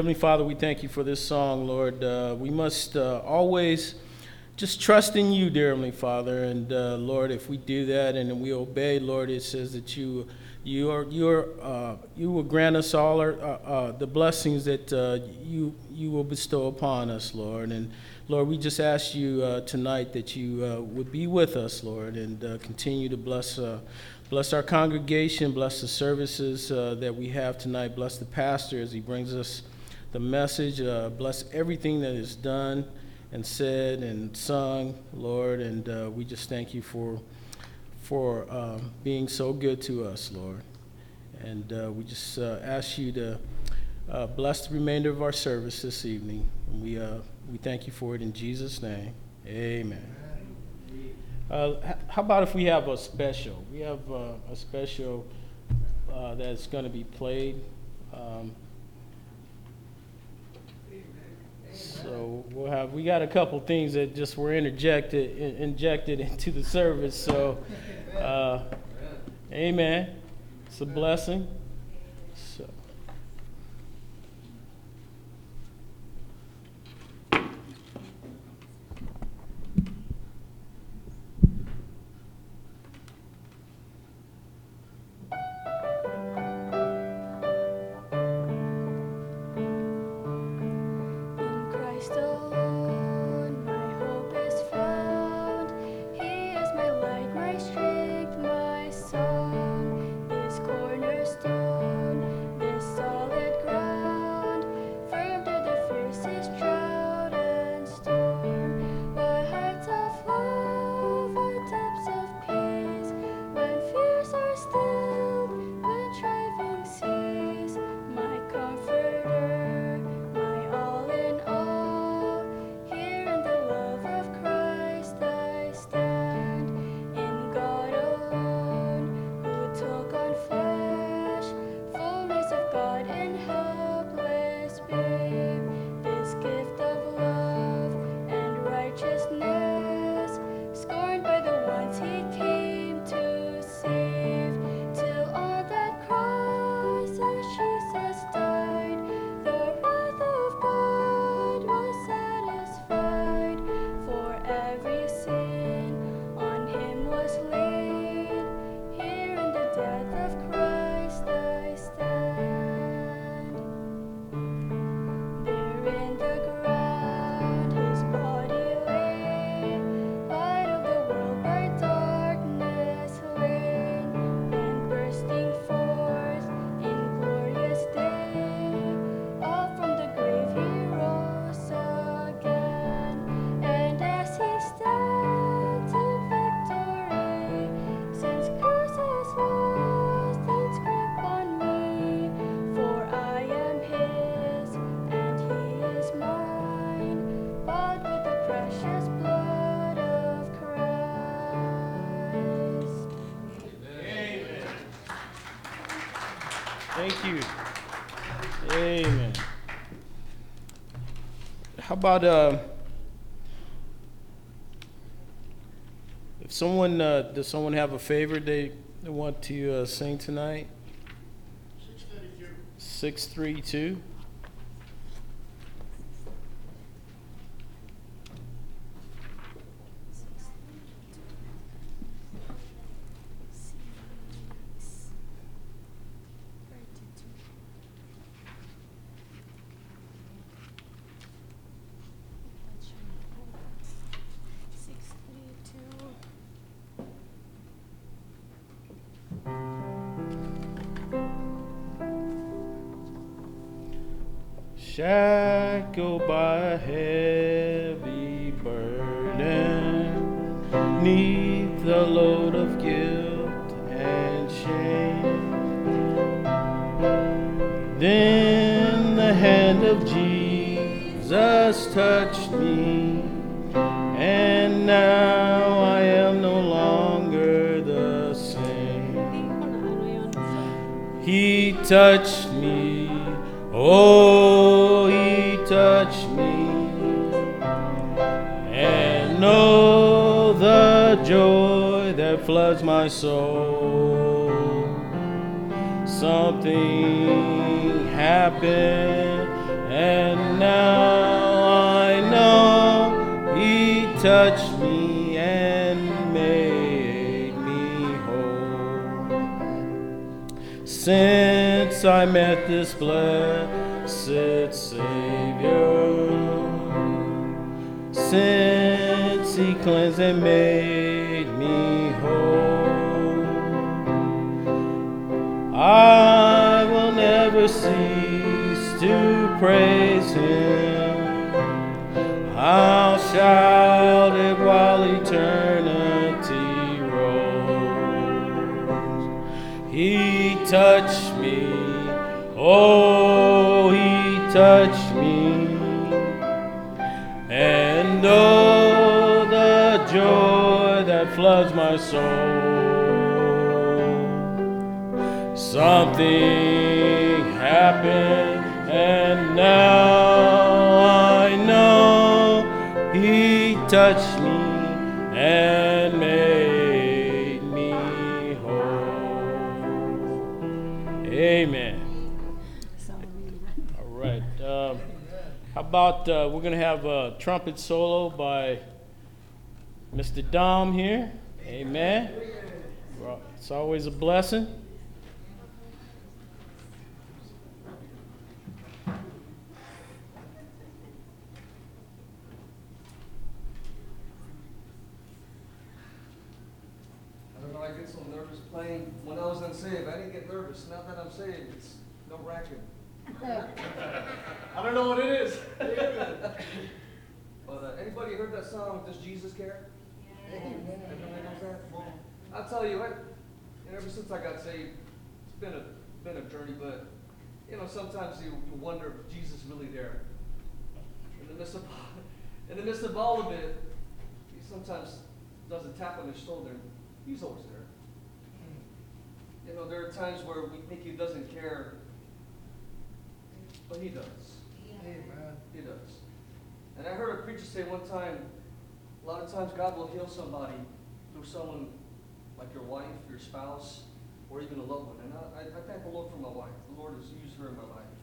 Heavenly Father, we thank you for this song, Lord. We must always just trust in you, dear Heavenly Father. And Lord, if we do that and we obey, Lord, it says that you will grant us all the blessings that you will bestow upon us, Lord. And Lord, we just ask you tonight that you would be with us, Lord, and continue to bless our congregation, bless the services that we have tonight, bless the pastor as he brings us the message, bless everything that is done and said and sung, Lord, and we just thank you for being so good to us, Lord. And we just ask you to bless the remainder of our service this evening. And we thank you for it in Jesus' name. Amen. How about if we have a special? We have a special that's going to be played. So we got a couple things that just were injected into the service. So, amen. It's a blessing. So. Thank you. Amen. How about if someone does someone have a favorite they want to sing tonight? 632. Shackled by a heavy burden, 'neath the load of guilt and shame. Then the hand of Jesus touched me, and now I am no longer the same. He touched me, oh, he touched me, and know the joy that floods my soul. Something happened touched me and made me whole. Since I met this blessed Savior, since He cleansed and made me whole, I will never cease to praise Him. I'll shout it while eternity rolls. He touched me, oh, He touched me, and oh, the joy that floods my soul. Something happened, and now I know He touched me and made me whole. Amen. All right. How about we're going to have a trumpet solo by Mr. Dom here. Amen. Well, it's always a blessing. I get so nervous playing. When I was unsaved, I didn't get nervous. Now that I'm saved, it's no racket. I don't know what it is. But anybody heard that song, Does Jesus Care? Yeah. Everybody knows that? I'll tell you what, ever since I got saved, it's been a journey, but sometimes you wonder if Jesus is really there. In the midst of all of it, he sometimes does a tap on his shoulder. He's always there. There are times where we think He doesn't care, but He does. Amen. He does. And I heard a preacher say one time, a lot of times God will heal somebody through someone like your wife, your spouse, or even a loved one. And I thank the Lord for my wife. The Lord has used her in my life.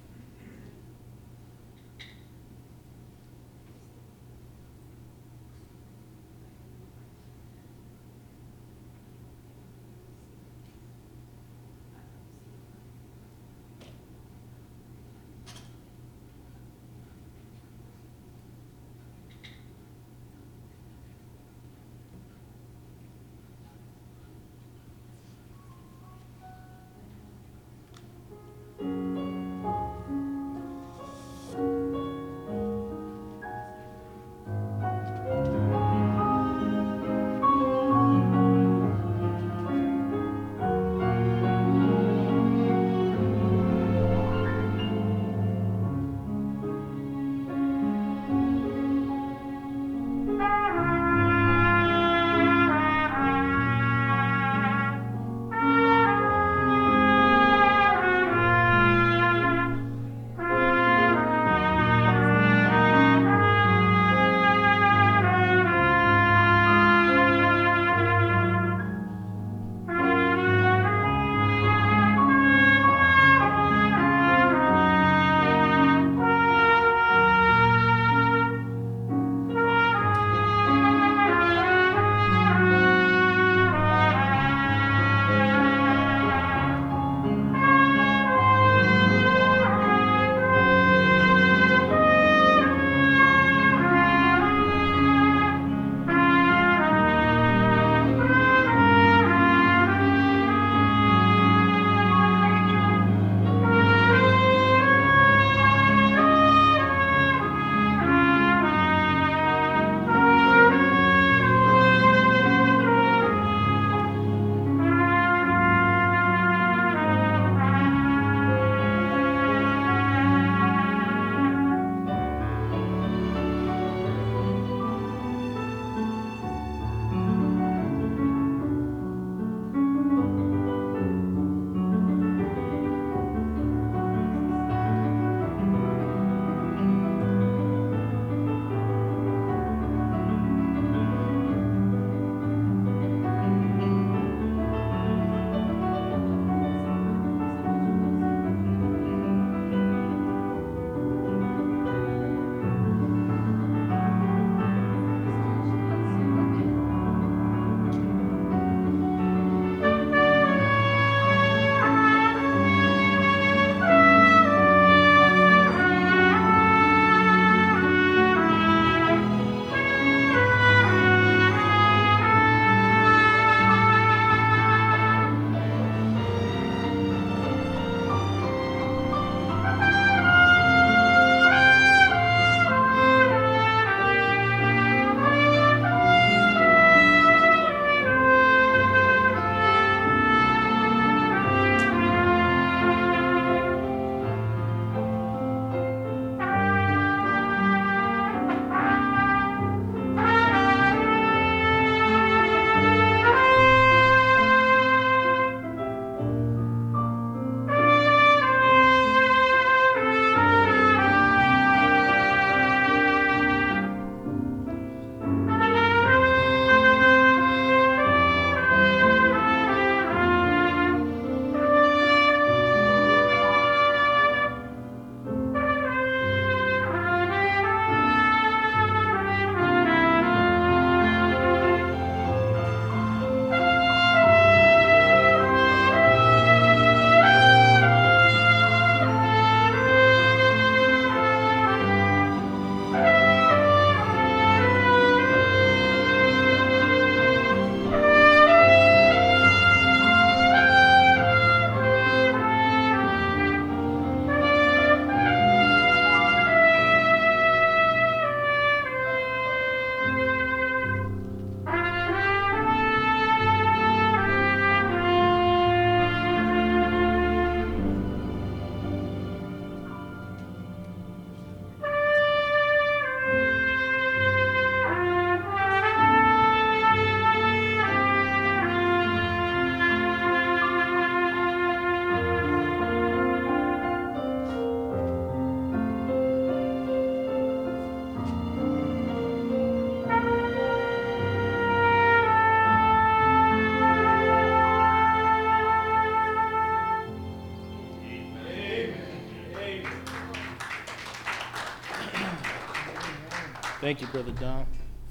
Thank you, Brother Don.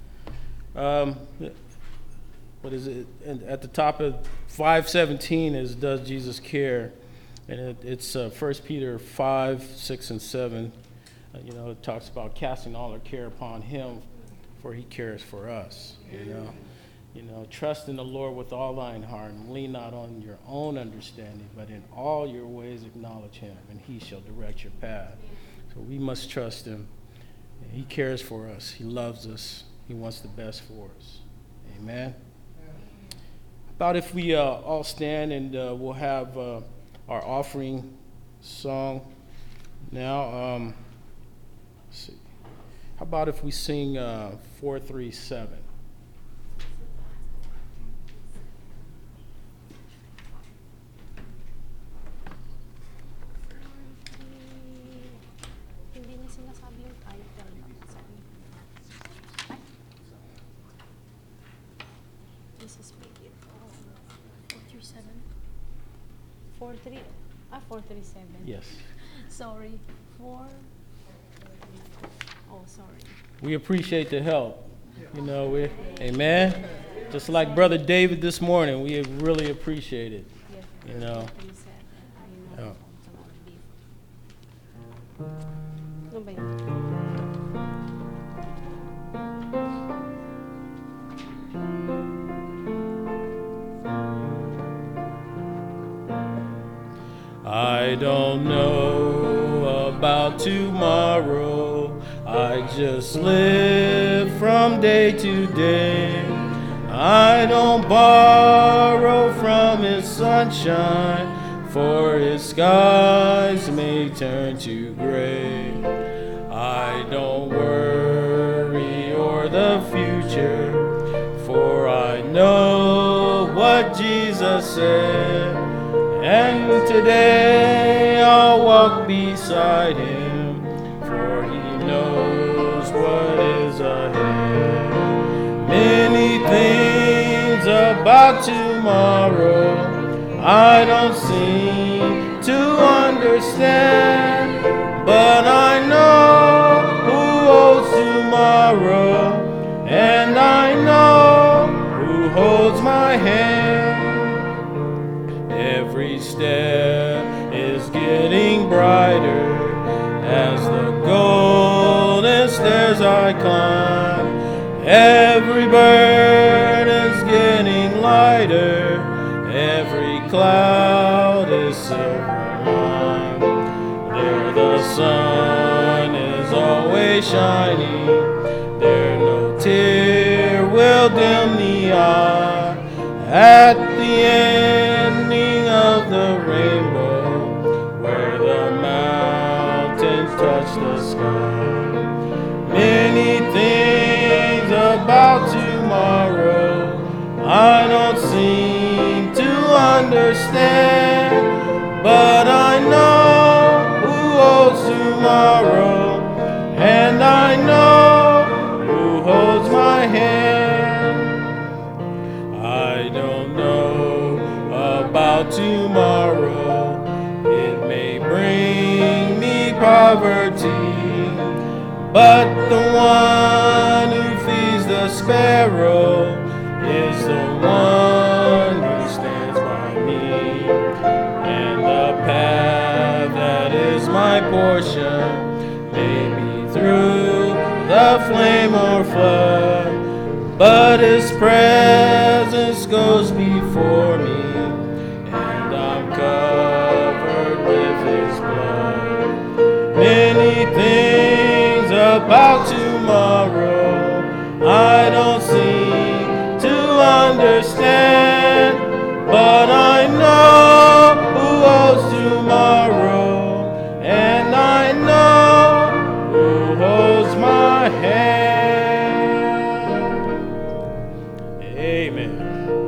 What is it? And at the top of 5:17 is Does Jesus Care? And it's 1 Peter 5, 6, and 7. It talks about casting all our care upon him, for he cares for us. Trust in the Lord with all thine heart, and lean not on your own understanding, but in all your ways acknowledge him, and he shall direct your path. So we must trust him. He cares for us. He loves us. He wants the best for us. Amen. About if we all stand, and we'll have our offering song now. Let's see. How about if we sing 437? Hindi na sinasabi yung title. Sorry. This is maybe 437. 437. Yes. Sorry. 4. Oh, sorry. We appreciate the help. Amen. Just like Brother David this morning, we really appreciate it. Yeah. Oh. Ano ba yun? I don't know about tomorrow. I just live from day to day. I don't borrow from his sunshine, for his skies may turn to gray. I don't worry o'er the future, for I know what Jesus said. And today I'll walk beside him, for he knows what is ahead. Many things about tomorrow I don't seem to understand, but I know who holds tomorrow, and I know who holds my hand. Every step is getting brighter as the golden stairs I climb. Every burden's getting lighter, every cloud is silver line. There the sun is always shining, there no tear will dim the eye. At the ending of the rainbow, where the mountains touch the sky. Many things about tomorrow I don't seem to understand, but I know who holds tomorrow, and I know who holds my hand. I don't know about tomorrow, it may bring me poverty, but the one who feeds the sparrow is the one who stands by me. And the path that is my portion may be through the flame or flood, but his presence goes before me, and I'm covered with his blood. Many things about tomorrow I don't seem to understand, but I know who holds tomorrow, and I know who holds my hand. Amen.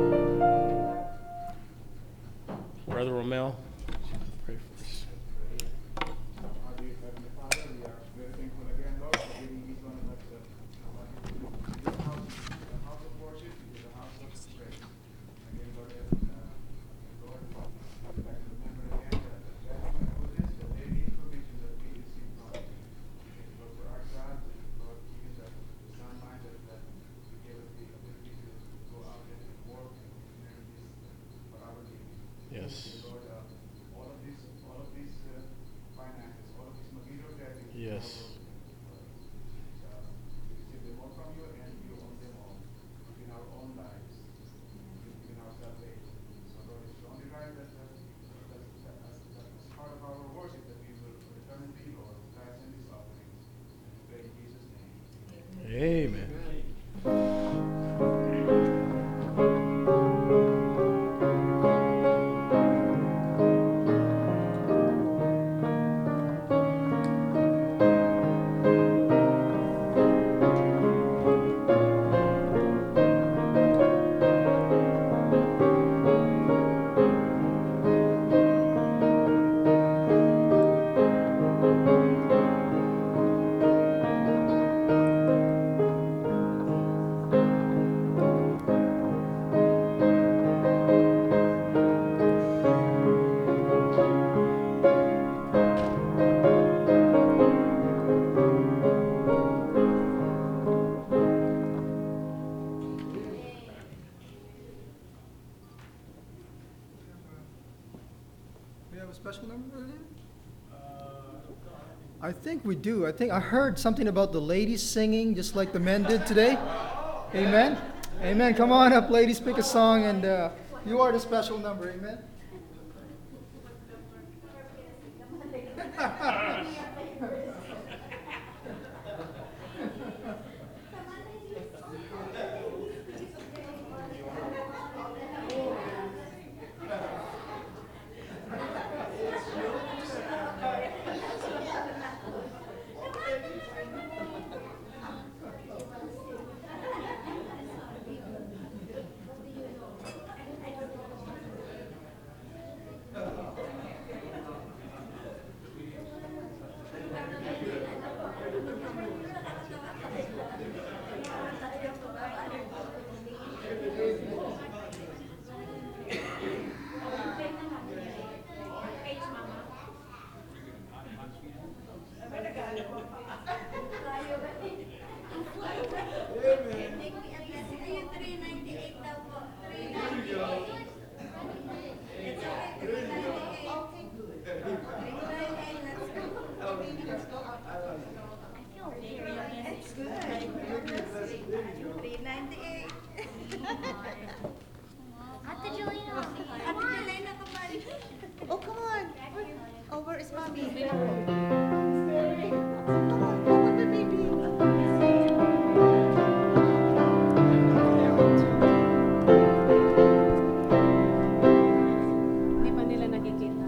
Brother Romel, pray for us. Our dear Heavenly Father, we are very thankful again, Lord, for giving each one of us special number? I think we do. I think I heard something about the ladies singing just like the men did today. Amen. Amen. Come on up, ladies. Pick a song, and you are the special number. Amen. Oh, come on. Oh, where is mommy? Hindi pa nila nakikita.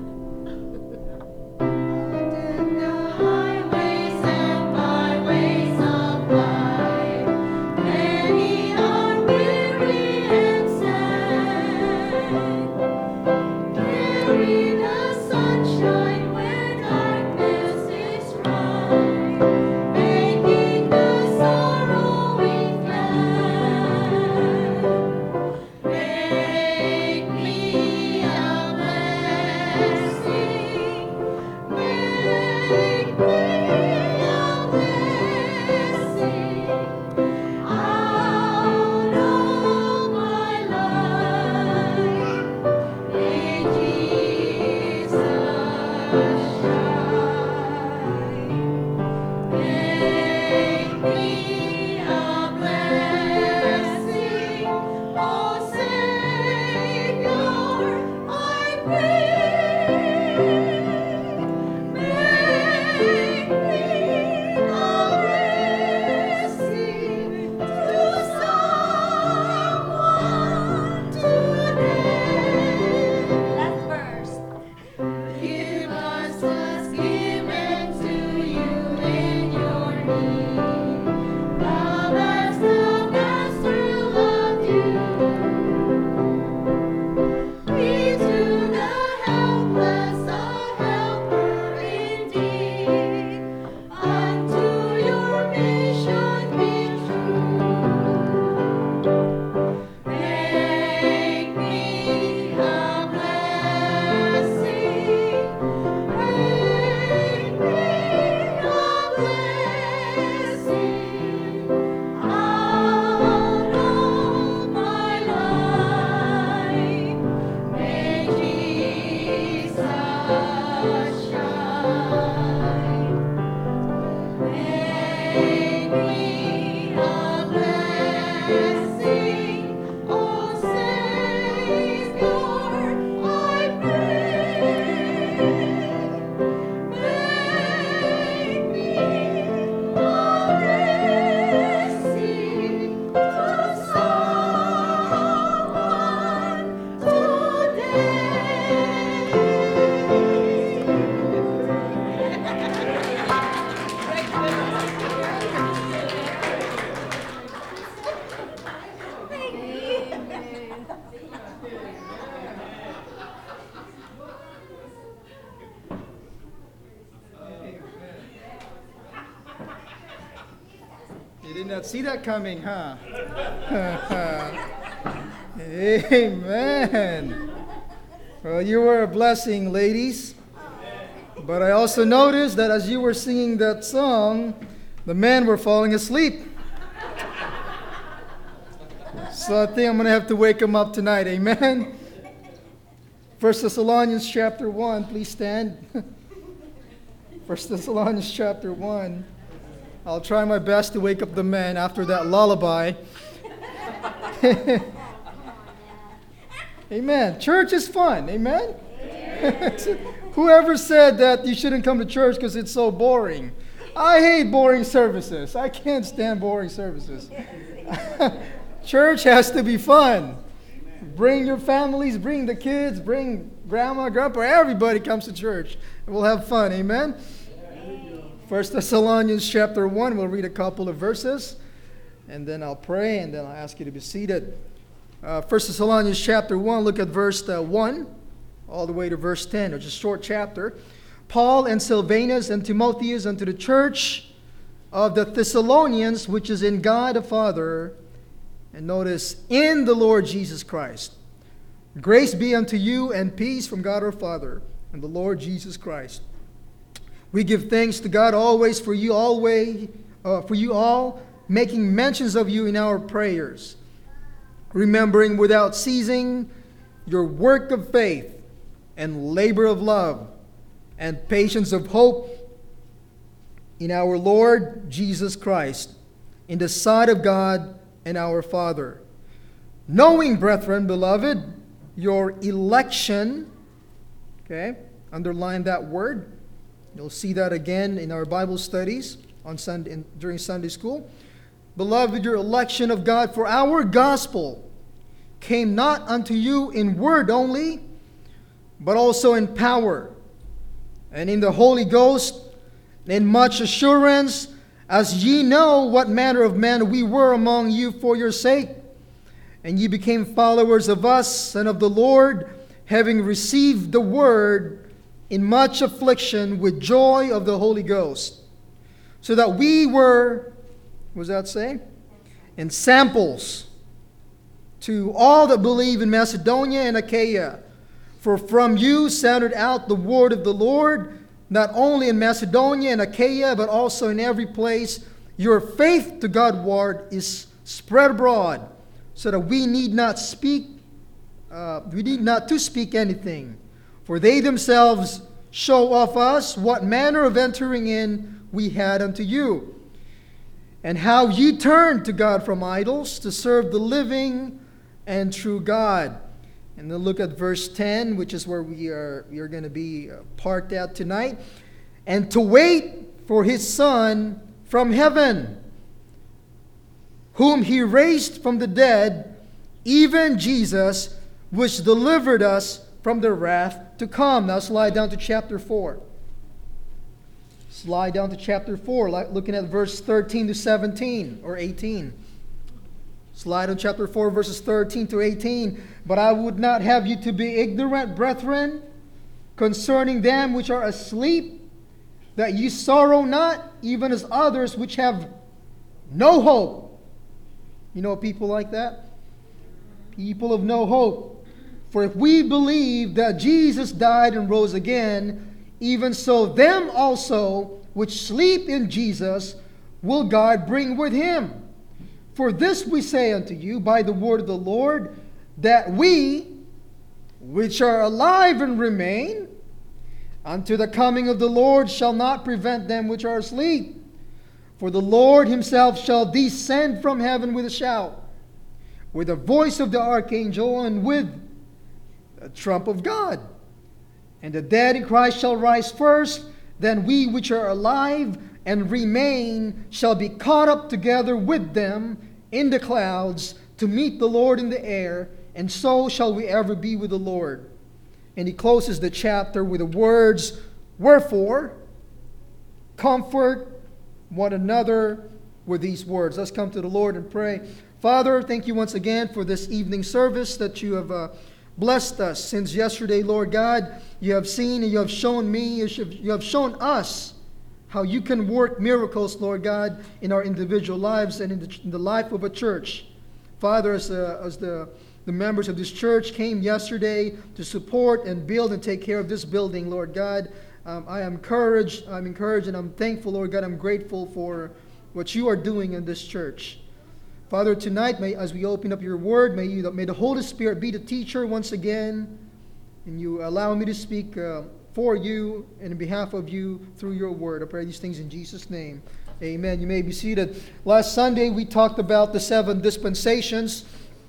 You did not see that coming, huh? Amen. Well, you were a blessing, ladies. But I also noticed that as you were singing that song, the men were falling asleep. So I think I'm going to have to wake them up tonight. Amen. 1 Thessalonians chapter 1, please stand. 1 Thessalonians chapter 1. I'll try my best to wake up the men after that lullaby. Amen. Church is fun. Amen? Whoever said that you shouldn't come to church because it's so boring? I hate boring services. I can't stand boring services. Church has to be fun. Bring your families, bring the kids, bring grandma, grandpa, everybody comes to church. And we'll have fun. Amen? 1 Thessalonians chapter 1, we'll read a couple of verses. And then I'll pray, and then I'll ask you to be seated. 1 Thessalonians chapter 1, look at verse 1, all the way to verse 10. It's a short chapter. Paul and Silvanus and Timotheus unto the church of the Thessalonians, which is in God the Father, and notice, in the Lord Jesus Christ. Grace be unto you and peace from God our Father and the Lord Jesus Christ. We give thanks to God always for you all, making mentions of you in our prayers, remembering without ceasing your work of faith and labor of love and patience of hope in our Lord Jesus Christ, in the sight of God and our Father. Knowing, brethren, beloved, your election, okay, underline that word. You'll see that again in our Bible studies on Sunday, during Sunday school. Beloved, your election of God, for our gospel came not unto you in word only, but also in power, and in the Holy Ghost, in much assurance, as ye know what manner of men we were among you for your sake. And ye became followers of us and of the Lord, having received the word in much affliction with joy of the Holy Ghost. So that we were, what does that say? And samples to all that believe in Macedonia and Achaia. For from you sounded out the word of the Lord, not only in Macedonia and Achaia, but also in every place. Your faith to Godward is spread abroad, so that we need not to speak anything. For they themselves show of us what manner of entering in we had unto you, and how you turned to God from idols to serve the living and true God. And then look at verse 10, which is where we are going to be parked at tonight. And to wait for his Son from heaven, whom he raised from the dead, even Jesus, which delivered us from the wrath to come. Now slide down to chapter 4. Slide down to chapter 4, looking at verse 13 to 17 or 18. Slide on chapter 4, verses 13 to 18. But I would not have you to be ignorant, brethren, concerning them which are asleep, that ye sorrow not, even as others which have no hope. You know people like that? People of no hope. For if we believe that Jesus died and rose again, even so them also which sleep in Jesus will God bring with him. For this we say unto you by the word of the Lord, that we, which are alive and remain, unto the coming of the Lord shall not prevent them which are asleep. For the Lord himself shall descend from heaven with a shout, with the voice of the archangel, and with the trump of God. And the dead in Christ shall rise first, then we which are alive and remain shall be caught up together with them in the clouds to meet the Lord in the air, and so shall we ever be with the Lord. And he closes the chapter with the words, wherefore, comfort one another with these words. Let's come to the Lord and pray. Father, thank you once again for this evening service that you have blessed us since yesterday, Lord God. You have seen and you have shown me, you have shown us how you can work miracles, Lord God, in our individual lives and in the life of a church. Father, as the members of this church came yesterday to support and build and take care of this building, Lord God, I'm encouraged, and I'm thankful, Lord God. I'm grateful for what you are doing in this church. Father, tonight, as we open up your word, may the Holy Spirit be the teacher once again. And you allow me to speak for you and in behalf of you through your word. I pray these things in Jesus' name. Amen. You may be seated. Last Sunday we talked about the 7 dispensations.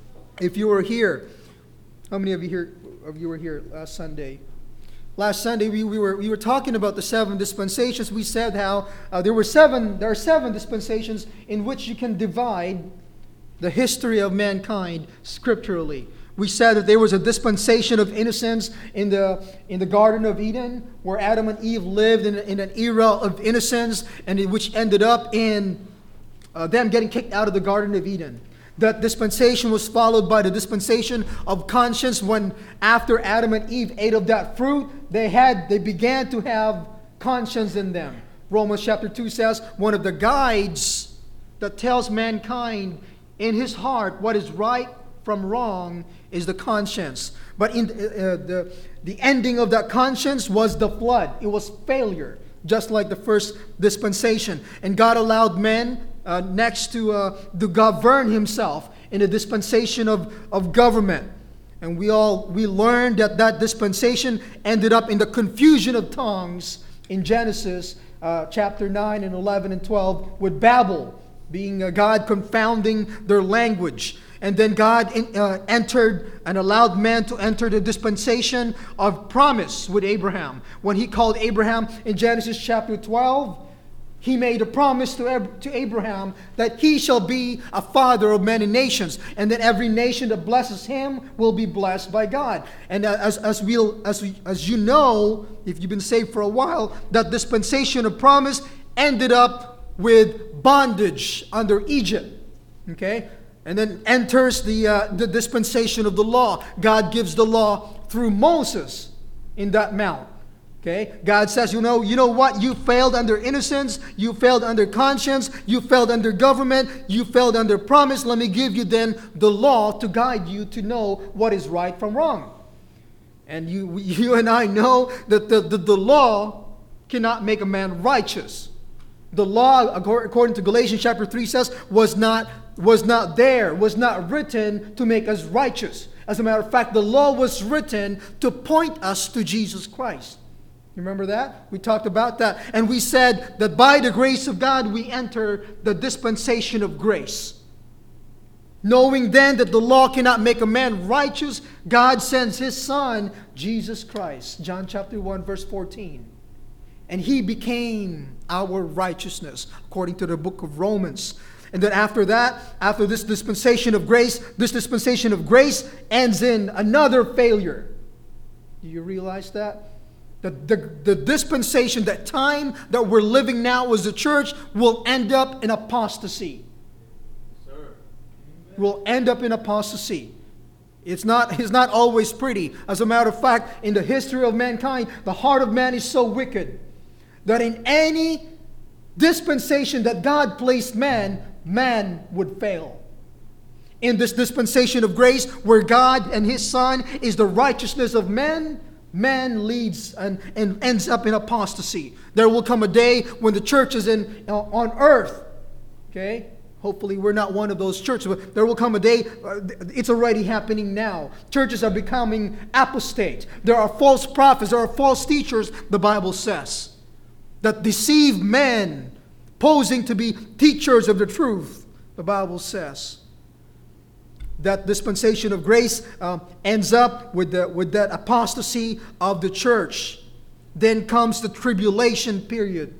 If you were here, how many of you were here last Sunday? Last Sunday we were talking about the 7 dispensations. We said how there are 7 dispensations in which you can divide the history of mankind scripturally. We said that there was a dispensation of innocence in the Garden of Eden, where Adam and Eve lived in an era of innocence, and which ended up in them getting kicked out of the Garden of Eden. That dispensation was followed by the dispensation of conscience, when after Adam and Eve ate of that fruit, they began to have conscience in them. Romans chapter 2 says one of the guides that tells mankind in his heart what is right from wrong is the conscience. But in the ending of that conscience was the flood. It was failure, just like the first dispensation. And God allowed men next to govern himself in a dispensation of government. And we learned that dispensation ended up in the confusion of tongues in Genesis chapter 9 and 11 and 12, with Babel being God confounding their language. And then God entered and allowed man to enter the dispensation of promise with Abraham. When he called Abraham in Genesis chapter 12, he made a promise to Abraham that he shall be a father of many nations, and that every nation that blesses him will be blessed by God. And as you know, if you've been saved for a while, that dispensation of promise ended up with bondage under Egypt. Okay? And then enters the dispensation of the law. God gives the law through Moses in that mount. Okay? God says, you know what? You failed under innocence. You failed under conscience. You failed under government. You failed under promise. Let me give you then the law to guide you to know what is right from wrong. And you and I know that the law cannot make a man righteous. The law, according to Galatians chapter 3 says, was not written to make us righteous. As a matter of fact, the law was written to point us to Jesus Christ. You remember that? We talked about that. And we said that by the grace of God, we enter the dispensation of grace. Knowing then that the law cannot make a man righteous, God sends His Son, Jesus Christ. John chapter 1, verse 14. And He became our righteousness, according to the book of Romans. And then after that, after this dispensation of grace ends in another failure. Do you realize that? The dispensation, that time that we're living now as a church, will end up in apostasy. Yes, sir. Will end up in apostasy. It's not always pretty. As a matter of fact, in the history of mankind, the heart of man is so wicked that in any dispensation that God placed man would fail. In this dispensation of grace, where God and His Son is the righteousness of men, man leads and ends up in apostasy. There will come a day when the church is on earth. Okay? Hopefully we're not one of those churches, but there will come a day, it's already happening now. Churches are becoming apostate. There are false prophets, there are false teachers, the Bible says, that deceive men, posing to be teachers of the truth. The Bible says that dispensation of grace ends up with that apostasy of the church. Then comes the tribulation period.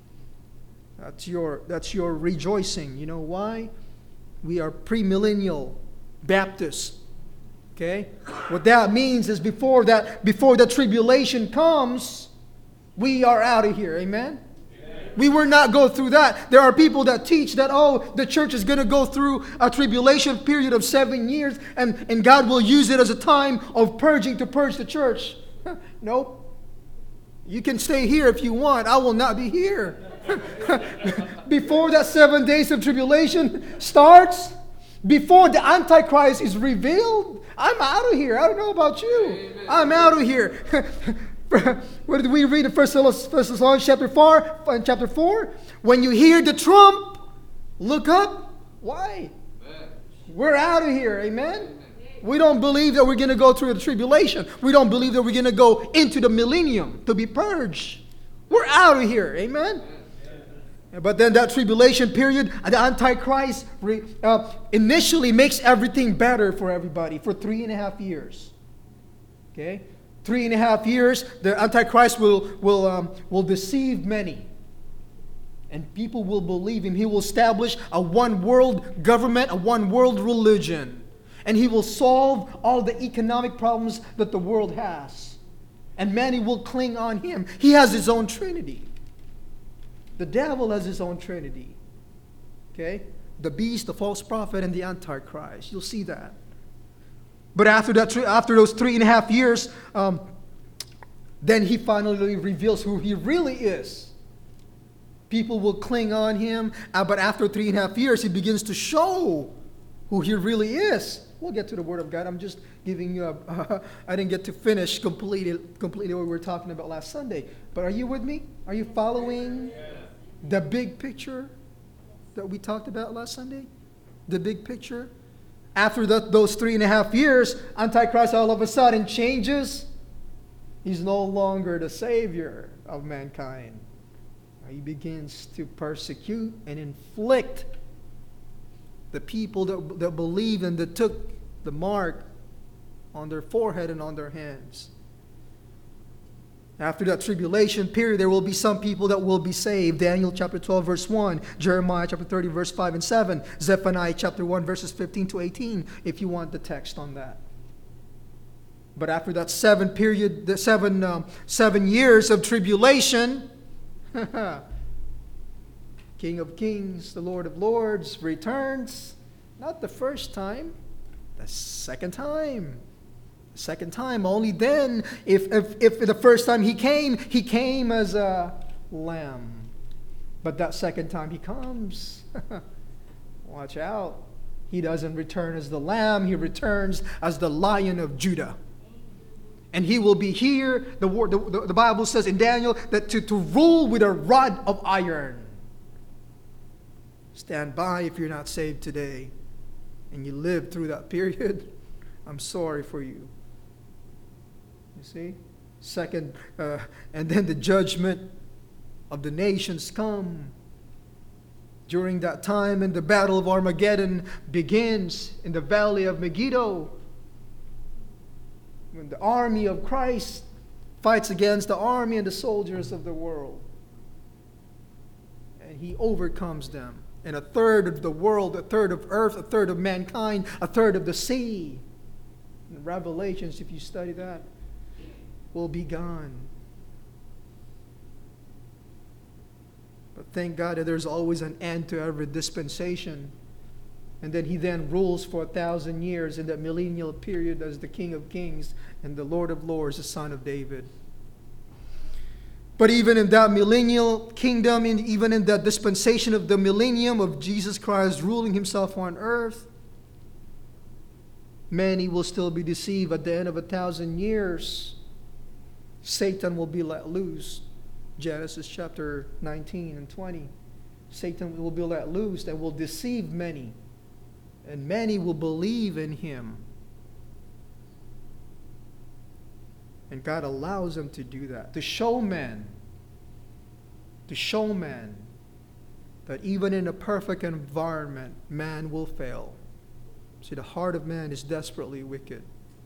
That's your rejoicing. You know why? We are premillennial Baptists. Okay? What that means is before the tribulation comes, we are out of here. Amen? We will not go through that. There are people that teach that, the church is going to go through a tribulation period of 7 years, and God will use it as a time of purging to purge the church. Nope. You can stay here if you want. I will not be here. Before that 7 days of tribulation starts, before the Antichrist is revealed, I'm out of here. I don't know about you. Amen. I'm out of here. What did we read in 1 Thessalonians chapter 4? When you hear the trump, look up. Why? Amen. We're out of here. Amen? Amen. We don't believe that we're going to go through the tribulation. We don't believe that we're going to go into the millennium to be purged. We're out of here. Amen? But then that tribulation period, the Antichrist initially makes everything better for everybody for 3.5 years. Okay? 3.5 years, the Antichrist will deceive many. And people will believe him. He will establish a one world government, a one world religion. And he will solve all the economic problems that the world has. And many will cling on him. He has his own trinity. The devil has his own trinity. Okay? The beast, the false prophet, and the Antichrist. You'll see that. But after those 3.5 years, then he finally reveals who he really is. People will cling on him, but after 3.5 years, he begins to show who he really is. We'll get to the Word of God. I'm just giving you I didn't get to finish completely what we were talking about last Sunday. But are you with me? Are you following the big picture that we talked about last Sunday? The big picture? After those 3.5 years, Antichrist all of a sudden changes. He's no longer the savior of mankind. He begins to persecute and inflict the people that believed and that took the mark on their forehead and on their hands. After that tribulation period, there will be some people that will be saved. Daniel chapter 12, verse 1. Jeremiah chapter 30, verse 5 and 7. Zephaniah chapter 1, verses 15 to 18, if you want the text on that. But after that 7 years of tribulation, King of Kings, the Lord of Lords returns. Not the first time, the second time. The second time. Only then, if the first time he came as a lamb. But that second time he comes, watch out. He doesn't return as the lamb, he returns as the Lion of Judah. And he will be here, the Bible says in Daniel, that to rule with a rod of iron. Stand by if you're not saved today and you lived through that period. I'm sorry for you. You see? Second, and then the judgment of the nations come. During that time, and the battle of Armageddon begins in the valley of Megiddo. When the army of Christ fights against the army and the soldiers of the world. And he overcomes them. And a third of the world, a third of earth, a third of mankind, a third of the sea. In Revelations, if you study that, will be gone. But thank God that there's always an end to every dispensation. And then he rules for 1,000 years in that millennial period as the King of Kings and the Lord of Lords, the Son of David. But even in that millennial kingdom, even in that dispensation of the millennium of Jesus Christ ruling himself on earth, many will still be deceived. At the end of 1,000 years, Satan will be let loose. Genesis chapter 19 and 20. Satan will be let loose and will deceive many. And many will believe in him. And God allows them to do that. To show man that even in a perfect environment, man will fail. See, the heart of man is desperately wicked.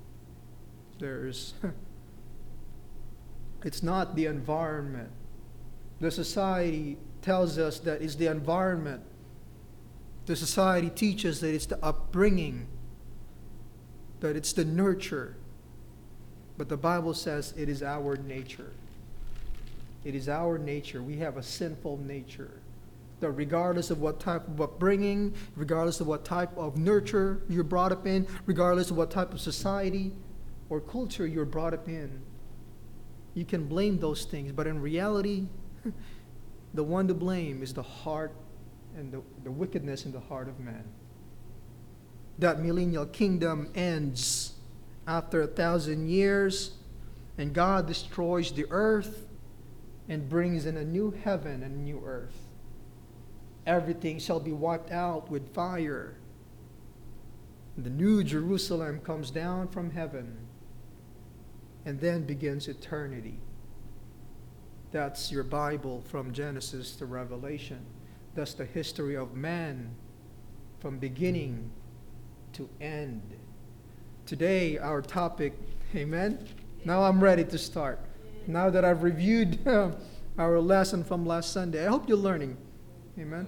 It's not the environment. The society tells us that it's the environment. The society teaches that it's the upbringing, that it's the nurture. But the Bible says it is our nature. It is our nature. We have a sinful nature. That regardless of what type of upbringing, regardless of what type of nurture you're brought up in, regardless of what type of society or culture you're brought up in, you can blame those things. But in reality, the one to blame is the heart and the wickedness in the heart of man. That millennial kingdom ends after 1,000 years, and God destroys the earth and brings in a new heaven and a new earth. Everything shall be wiped out with fire. The new Jerusalem comes down from heaven and then begins eternity. That's your Bible from Genesis to Revelation. That's the history of man from beginning to end. Today, our topic, amen? Now I'm ready to start. Now that I've reviewed our lesson from last Sunday, I hope you're learning. Amen?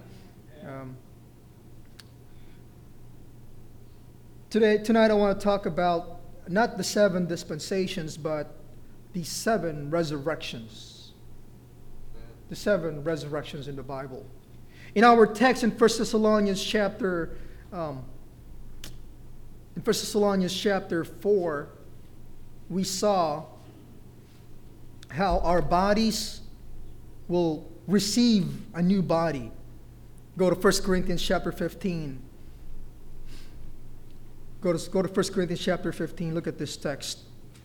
Tonight I want to talk about not the 7 dispensations, but the 7 resurrections. The 7 resurrections in the Bible. In our text in 1 Thessalonians chapter 4, we saw how our bodies will receive a new body. Go to 1 Corinthians chapter 15. Go to 1 Corinthians chapter 15. Look at this text.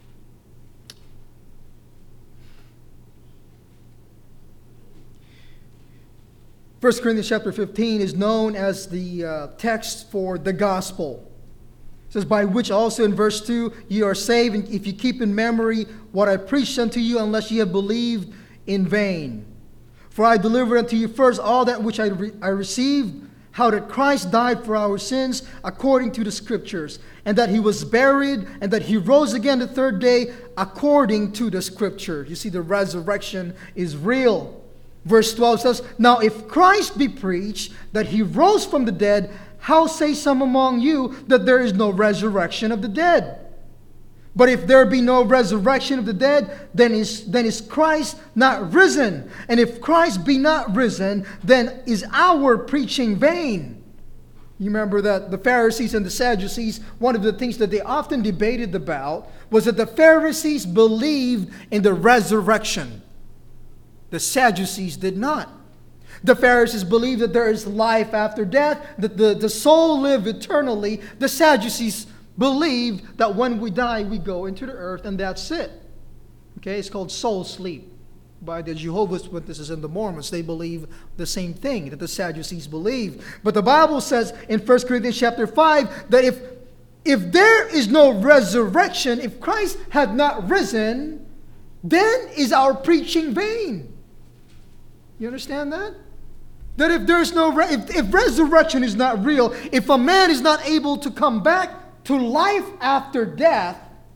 First Corinthians chapter 15 is known as the text for the gospel. It says, by which also in verse 2, ye are saved, if you keep in memory what I preached unto you, unless ye have believed in vain. For I delivered unto you first all that which I received, how that Christ died for our sins according to the Scriptures, and that he was buried, and that he rose again the third day according to the Scripture. You see, the resurrection is real. Verse 12 says, now if Christ be preached that he rose from the dead, how say some among you that there is no resurrection of the dead? But if there be no resurrection of the dead, then is Christ not risen? And if Christ be not risen, then is our preaching vain. You remember that the Pharisees and the Sadducees, one of the things that they often debated about was that the Pharisees believed in the resurrection. The Sadducees did not. The Pharisees believed that there is life after death, that the soul lives eternally. The Sadducees believed that when we die, we go into the earth and that's it. Okay, it's called soul sleep. By the Jehovah's Witnesses and the Mormons, they believe the same thing that the Sadducees believe. But the Bible says in 1 Corinthians chapter 5 that if there is no resurrection, if Christ had not risen, then is our preaching vain. You understand that? That if there's if resurrection is not real, if a man is not able to come back to life after death,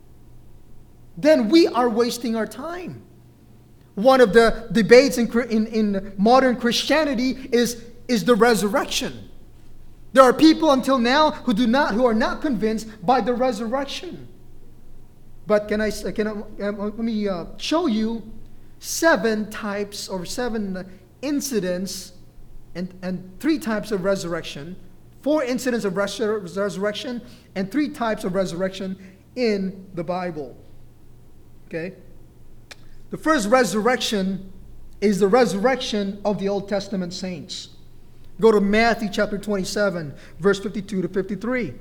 then we are wasting our time. One of the debates in modern Christianity is the resurrection. There are people until now who are not convinced by the resurrection. But let me show you 7 types or 7 incidents and 3 types of resurrection, 4 incidents of resurrection, and 3 types of resurrection in the Bible. Okay? The first resurrection is the resurrection of the Old Testament saints. Go to Matthew chapter 27, verse 52 to 53.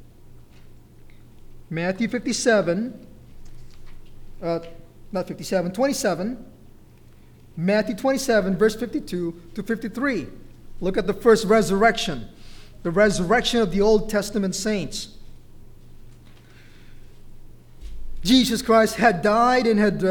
Matthew 27, 27. Matthew 27, verse 52 to 53. Look at the first resurrection. The resurrection of the Old Testament saints. Jesus Christ had died and had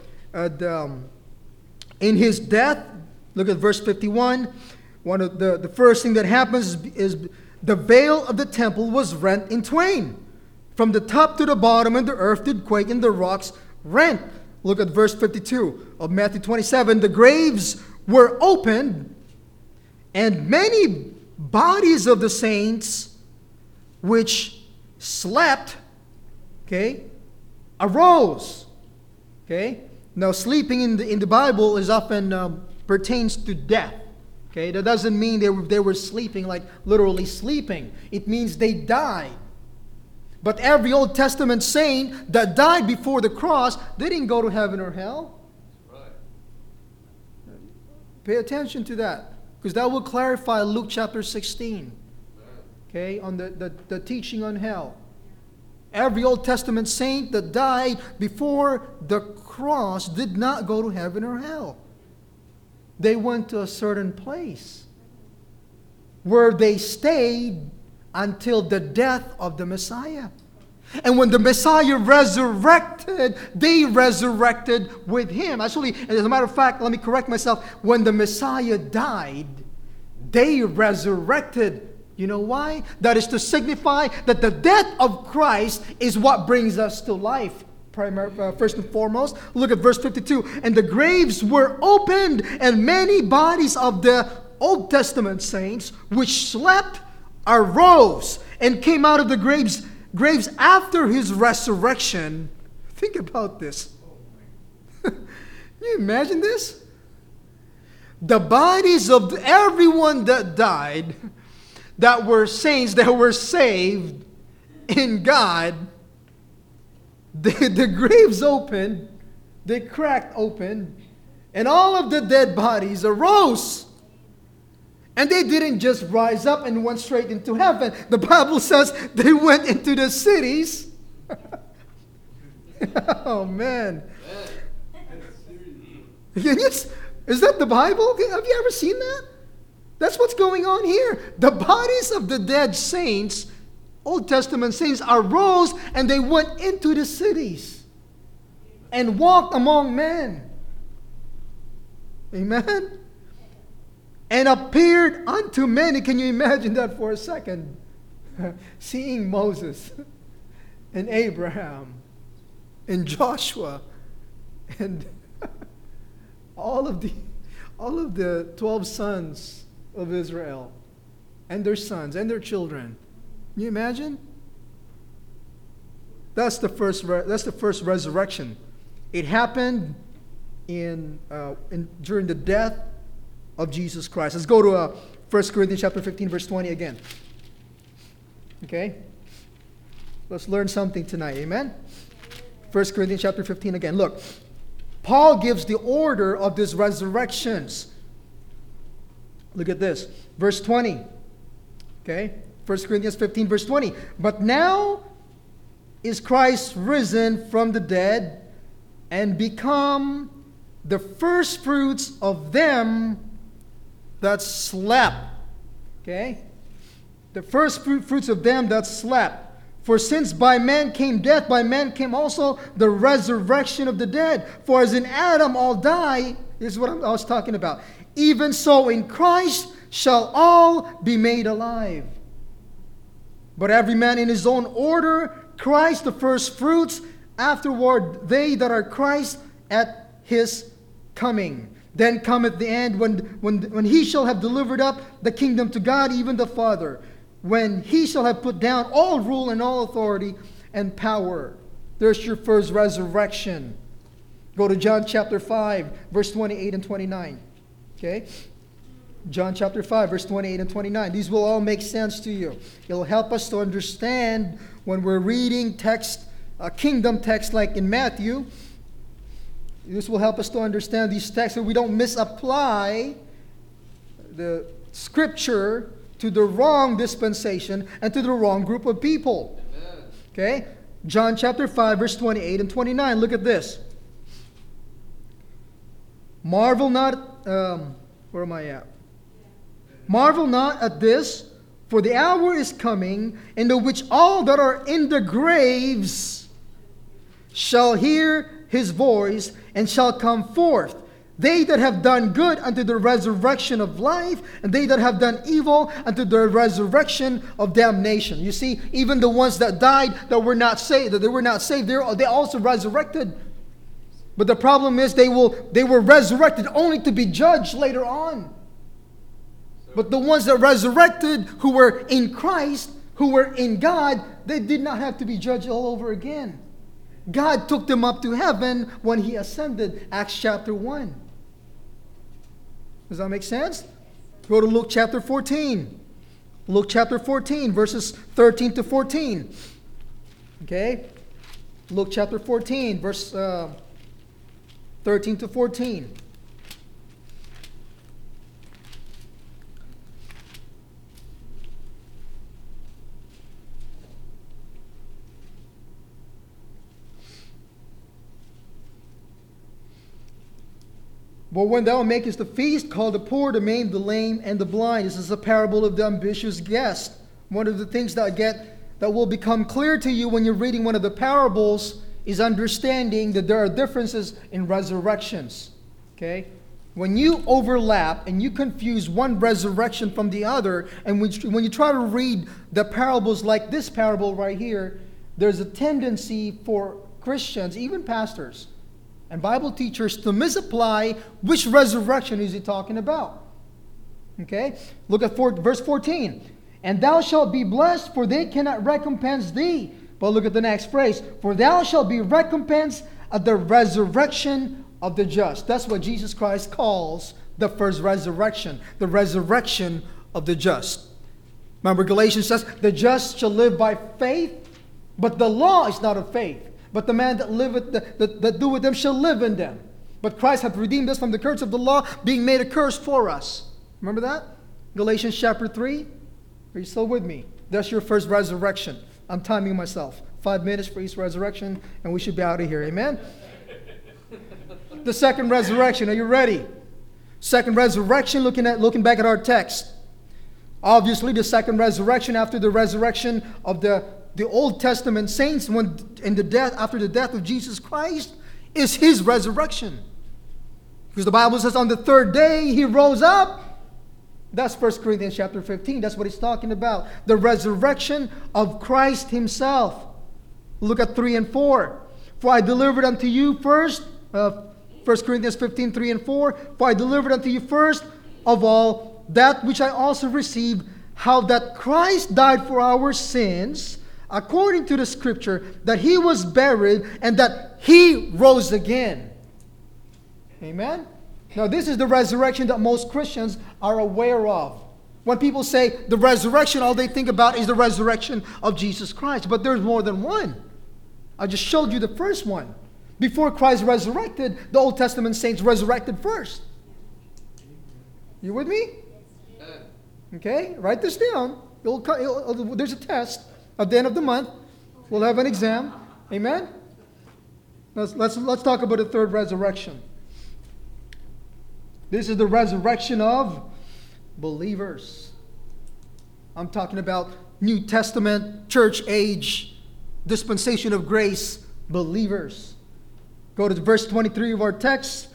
in his death, look at verse 51. One of the first thing that happens is the veil of the temple was rent in twain. From the top to the bottom, and the earth did quake, and the rocks rent. Look at verse 52 of Matthew 27. The graves were opened, and many bodies of the saints which slept, arose. Now, sleeping in the Bible is often pertains to death. That doesn't mean they were sleeping like literally sleeping. It means they died. But every Old Testament saint that died before the cross, they didn't go to heaven or hell. Right. Pay attention to that, because that will clarify Luke chapter 16. On the teaching on hell. Every Old Testament saint that died before the cross did not go to heaven or hell. They went to a certain place where they stayed until the death of the Messiah. And when the Messiah resurrected, they resurrected with him. Actually, as a matter of fact, let me correct myself. When the Messiah died, they resurrected. You know why? That is to signify that the death of Christ is what brings us to life. First and foremost, look at verse 52. And the graves were opened, and many bodies of the Old Testament saints which slept arose and came out of the graves after his resurrection. Think about this. Can you imagine this? The bodies of everyone that died, that were saints, that were saved in God, the graves opened, they cracked open, and all of the dead bodies arose. And they didn't just rise up and went straight into heaven. The Bible says they went into the cities. Oh, man. Is that the Bible? Have you ever seen that? That's what's going on here. The bodies of the dead saints, Old Testament saints, arose and they went into the cities and walked among men. Amen? And appeared unto many. Can you imagine that for a second? Seeing Moses and Abraham and Joshua and all of the 12 sons of Israel and their sons and their children. Can you imagine? That's the first resurrection. It happened during the death of Jesus Christ. Let's go to 1 Corinthians chapter 15, verse 20 again. Okay? Let's learn something tonight. Amen? 1 Corinthians chapter 15 again. Look, Paul gives the order of these resurrections. Look at this. Verse 20. Okay? 1 Corinthians 15, verse 20. But now is Christ risen from the dead and become the first fruits of them that slept. Okay? The first fruits of them that slept. For since by man came death, by man came also the resurrection of the dead. For as in Adam all die, this is what I was talking about. Even so in Christ shall all be made alive. But every man in his own order, Christ the first fruits, afterward they that are Christ at his coming. Then cometh the end, when he shall have delivered up the kingdom to God, even the Father, when he shall have put down all rule and all authority and power. There's your first resurrection. Go to John chapter 5, verse 28 and 29. Okay? John chapter 5, verse 28 and 29. These will all make sense to you. It'll help us to understand when we're reading text, kingdom text like in Matthew. This will help us to understand these texts so we don't misapply the scripture to the wrong dispensation and to the wrong group of people. Amen. Okay? John chapter 5, verse 28 and 29. Look at this. Marvel not, where am I at? Marvel not at this, for the hour is coming, in the which all that are in the graves shall hear his voice, and shall come forth. They that have done good unto the resurrection of life, and they that have done evil unto the resurrection of damnation. You see, even the ones that died they were not saved, they also resurrected. But the problem is they were resurrected only to be judged later on. But the ones that resurrected, who were in Christ, who were in God, they did not have to be judged all over again. God took them up to heaven when he ascended. Acts chapter 1. Does that make sense? Go to Luke chapter 14. Luke chapter 14, verses 13 to 14. Okay? Luke chapter 14, verse 13 to 14. But when thou makest the feast, call the poor, the maimed, the lame, and the blind. This is a parable of the ambitious guest One of the things that will become clear to you when you're reading one of the parables is understanding that there are differences in resurrections. Okay? When you overlap and you confuse one resurrection from the other, and when you try to read the parables like this parable right here, there's a tendency for Christians, even pastors and Bible teachers, to misapply which resurrection is he talking about. Okay? Look at verse 14. And thou shalt be blessed, for they cannot recompense thee. But look at the next phrase. For thou shalt be recompensed at the resurrection of the just. That's what Jesus Christ calls the first resurrection. The resurrection of the just. Remember, Galatians says, the just shall live by faith, but the law is not of faith. But the man that liveth, that doeth them shall live in them. But Christ hath redeemed us from the curse of the law, being made a curse for us. Remember that? Galatians chapter 3. Are you still with me? That's your first resurrection. I'm timing myself. 5 minutes for each resurrection, and we should be out of here. Amen? The second resurrection. Are you ready? Second resurrection, looking back at our text. Obviously, the second resurrection after the resurrection of the Old Testament saints after the death of Jesus Christ is his resurrection. Because the Bible says on the third day he rose up. That's 1 Corinthians chapter 15. That's what he's talking about. The resurrection of Christ himself. Look at 3 and 4. For I delivered unto you first, 1 Corinthians 15, 3 and 4. For I delivered unto you first of all that which I also received, how that Christ died for our sins, according to the scripture, that he was buried, and that he rose again. Amen? Now, this is the resurrection that most Christians are aware of. When people say the resurrection, all they think about is the resurrection of Jesus Christ. But there's more than one. I just showed you the first one. Before Christ resurrected, the Old Testament saints resurrected first. You with me? Okay, write this down. There's a test at the end of the month. We'll have an exam. Amen? Let's talk about the third resurrection. This is the resurrection of believers. I'm talking about New Testament, church age, dispensation of grace, believers. Go to verse 23 of our text.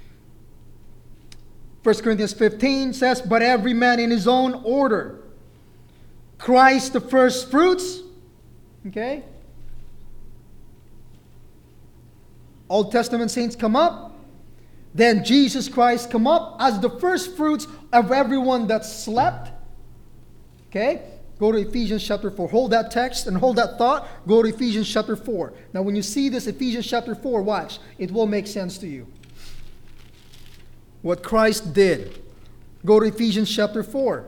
1 Corinthians 15 says, but every man in his own order. Christ the first fruits. Okay. Old Testament saints come up. Then Jesus Christ come up as the first fruits of everyone that slept. Okay? Go to Ephesians chapter 4. Hold that text and hold that thought. Go to Ephesians chapter 4. Now when you see this Ephesians chapter 4, watch. It will make sense to you. What Christ did. Go to Ephesians chapter 4.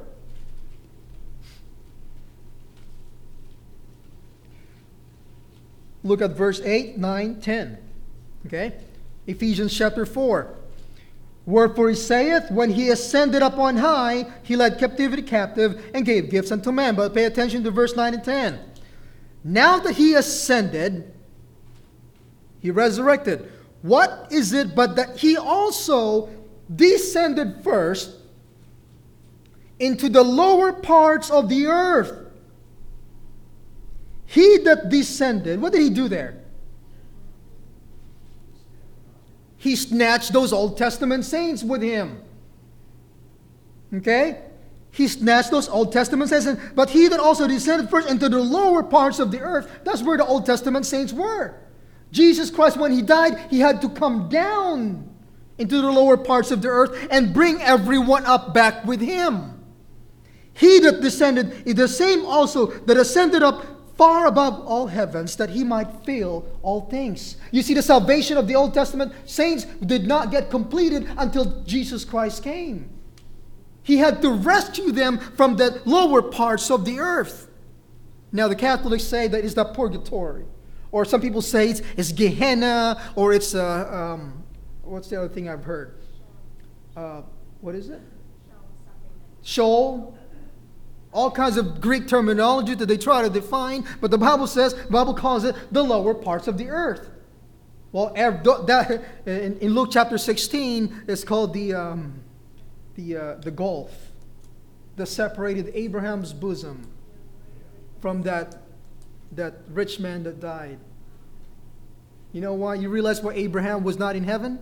Look at verse 8, 9, 10. Okay? Ephesians chapter 4. Wherefore he saith, when he ascended up on high, he led captivity captive and gave gifts unto men. But pay attention to verse 9 and 10. Now that he ascended, he resurrected. What is it but that he also descended first into the lower parts of the earth? He that descended, what did he do there? He snatched those Old Testament saints with him. Okay? He snatched those Old Testament saints. But he that also descended first into the lower parts of the earth, that's where the Old Testament saints were. Jesus Christ, when he died, he had to come down into the lower parts of the earth and bring everyone up back with him. He that descended is the same also that ascended up far above all heavens, that he might fill all things. You see, the salvation of the Old Testament saints did not get completed until Jesus Christ came. He had to rescue them from the lower parts of the earth. Now, the Catholics say that it's the purgatory. Or some people say it's Gehenna, or it's, what's the other thing I've heard? What is it? Sheol. All kinds of Greek terminology that they try to define, but the Bible calls it the lower parts of the earth. Well, in Luke chapter 16, it's called the gulf that separated Abraham's bosom from that rich man that died. You know why? You realize why Abraham was not in heaven?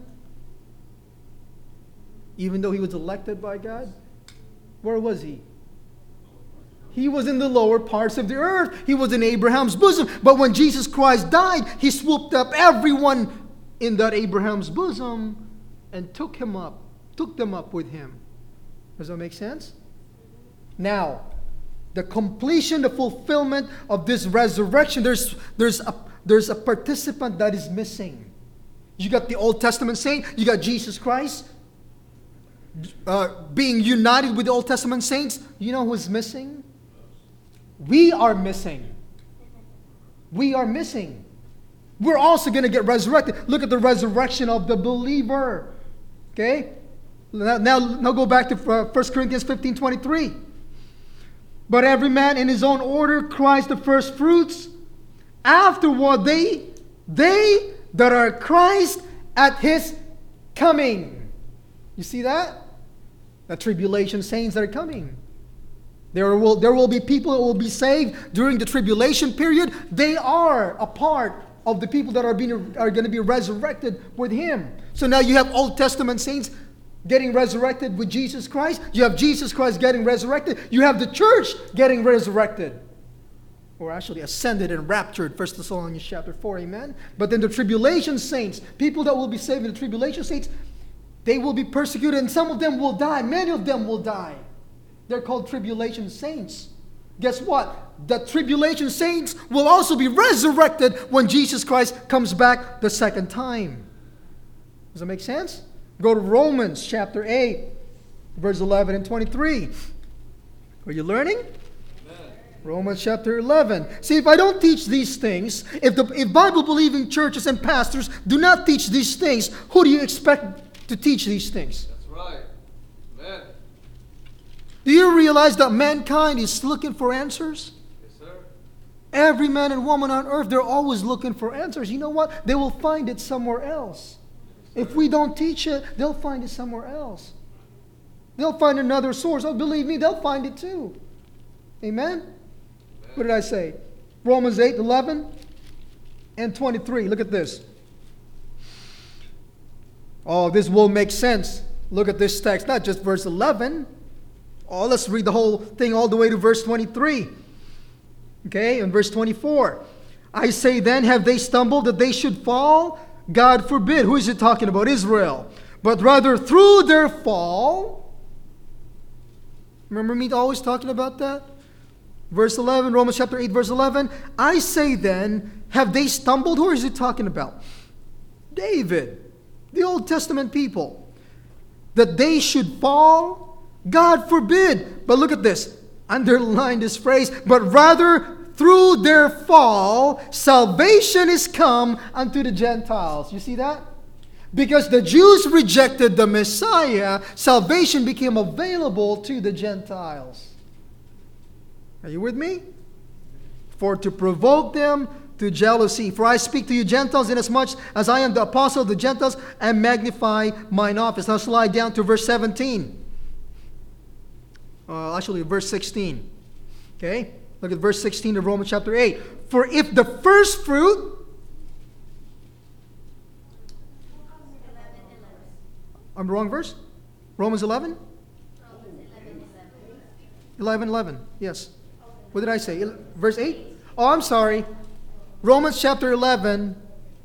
Even though he was elected by God? Where was he? He was in the lower parts of the earth. He was in Abraham's bosom. But when Jesus Christ died, he swooped up everyone in that Abraham's bosom and took them up with him. Does that make sense? Now, the completion, the fulfillment of this resurrection, there's a participant that is missing. You got the Old Testament saint, you got Jesus Christ being united with the Old Testament saints. You know who's missing? We are missing. We are missing. We're also going to get resurrected. Look at the resurrection of the believer. Okay? Now go back to 1 Corinthians 15:23. But every man in his own order, Christ the first fruits. Afterward, they that are Christ at his coming. You see that? The tribulation saints that are coming. There will be people that will be saved during the tribulation period. They are a part of the people that are going to be resurrected with him. So now you have Old Testament saints getting resurrected with Jesus Christ. You have Jesus Christ getting resurrected. You have the church getting resurrected. Or actually ascended and raptured. 1 Thessalonians chapter 4, amen? But then the tribulation saints, people that will be saved in the tribulation saints, they will be persecuted and some of them will die. Many of them will die. They're called tribulation saints. Guess what? The tribulation saints will also be resurrected when Jesus Christ comes back the second time. Does that make sense? Go to Romans chapter 8, verse 11 and 23. Are you learning? Amen. Romans chapter 11. See, if I don't teach these things, if Bible-believing churches and pastors do not teach these things, who do you expect to teach these things? That's right. Amen. Do you realize that mankind is looking for answers? Yes, sir. Every man and woman on earth, they're always looking for answers. You know what? They will find it somewhere else. If we don't teach it, they'll find it somewhere else. They'll find another source. Oh, believe me, they'll find it too. Amen? What did I say? Romans 8, 11 and 23. Look at this. Oh, this will make sense. Look at this text, not just verse 11. Oh, let's read the whole thing all the way to verse 23. Okay, and verse 24. I say then, have they stumbled that they should fall? God forbid. Who is it talking about? Israel. But rather through their fall. Remember me always talking about that? Verse 11, Romans chapter 8, verse 11. I say then, have they stumbled? Who is it talking about? David. The Old Testament people. That they should fall? God forbid. But look at this. Underline this phrase. But rather through their fall, salvation is come unto the Gentiles. You see that? Because the Jews rejected the Messiah, salvation became available to the Gentiles. Are you with me? For to provoke them to jealousy. For I speak to you Gentiles, inasmuch as I am the apostle of the Gentiles, and magnify mine office. Now slide down to verse 17. Actually, verse 16. Okay? Look at verse 16 of Romans chapter 8. For if the first fruit... I'm wrong verse? Romans 11? 11. Yes. What did I say? Verse 8? Oh, I'm sorry. Romans chapter 11.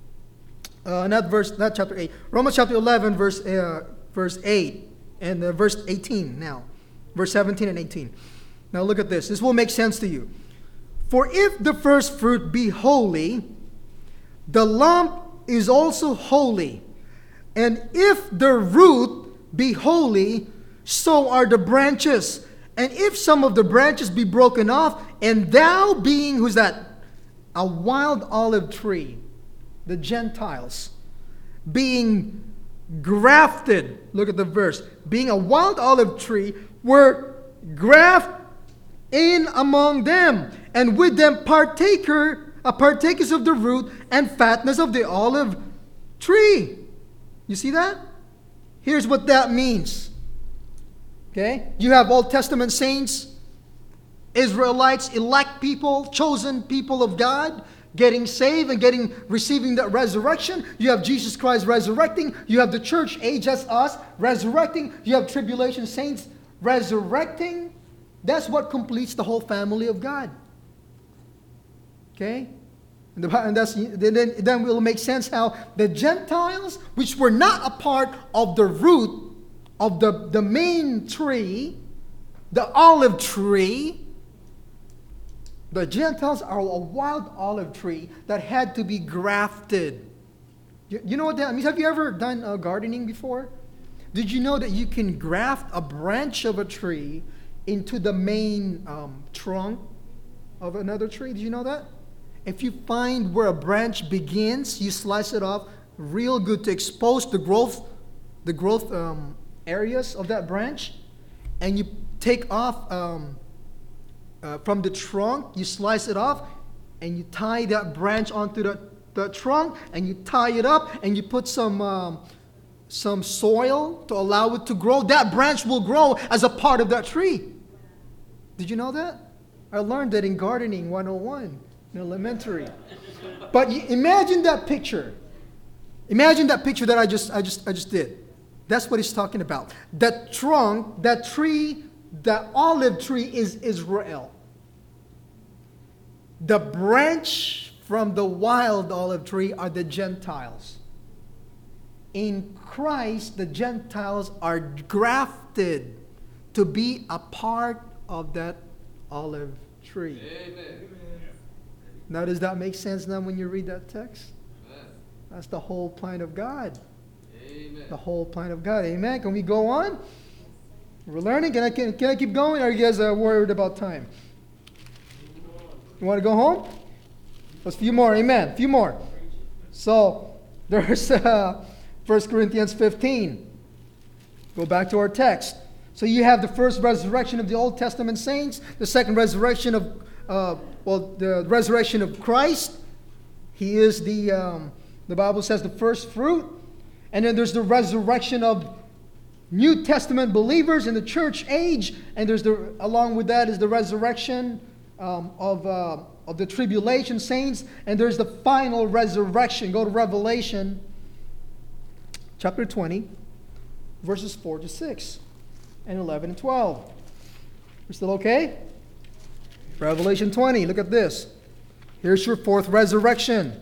Not chapter 8. Romans chapter 11, verse 8. And verse 18 now. Verse 17 and 18. Now look at this. This will make sense to you. For if the first fruit be holy, the lump is also holy. And if the root be holy, so are the branches. And if some of the branches be broken off, and thou being, who's that? A wild olive tree, the Gentiles, being grafted, look at the verse, being a wild olive tree, were grafted in among them, and with them partakers of the root and fatness of the olive tree. You see that? Here's what that means. Okay? You have Old Testament saints Israelites, elect people, chosen people of God, getting saved and receiving that resurrection. You have Jesus Christ resurrecting. You have the church age as us resurrecting. You have tribulation saints resurrecting. That's what completes the whole family of God. Okay? And then it will make sense how the Gentiles, which were not a part of the root of the main tree, the olive tree, the Gentiles are a wild olive tree that had to be grafted. You know what that means? Have you ever done gardening before? Did you know that you can graft a branch of a tree into the main trunk of another tree? Did you know that? If you find where a branch begins, you slice it off real good to expose the growth areas of that branch, and you take off from the trunk, you slice it off, and you tie that branch onto the trunk, and you tie it up, and you put some soil to allow it to grow. That branch will grow as a part of that tree. Did you know that? I learned that in Gardening 101 in elementary. But imagine that picture. Imagine that picture that I just did. That's what he's talking about. That trunk, that tree, that olive tree is Israel. The branch from the wild olive tree are the Gentiles. In Christ, the Gentiles are grafted to be a part of that olive tree. Amen. Now, does that make sense now when you read that text? Amen. That's the whole plan of God. Amen. The whole plan of God. Amen. Can we go on? We're learning. Can I keep going? Or are you guys worried about time? You want to go home? There's a few more. Amen. A few more. So, there's 1 Corinthians 15. Go back to our text. So you have the first resurrection of the Old Testament saints, the second resurrection of, the resurrection of Christ. He is the Bible says the first fruit. And then there's the resurrection of New Testament believers in the church age. And along with that is the resurrection of the tribulation saints. And there's the final resurrection. Go to Revelation chapter 20, verses 4 to 6. And 11 and 12. We're still okay? Revelation 20, look at this. Here's your fourth resurrection.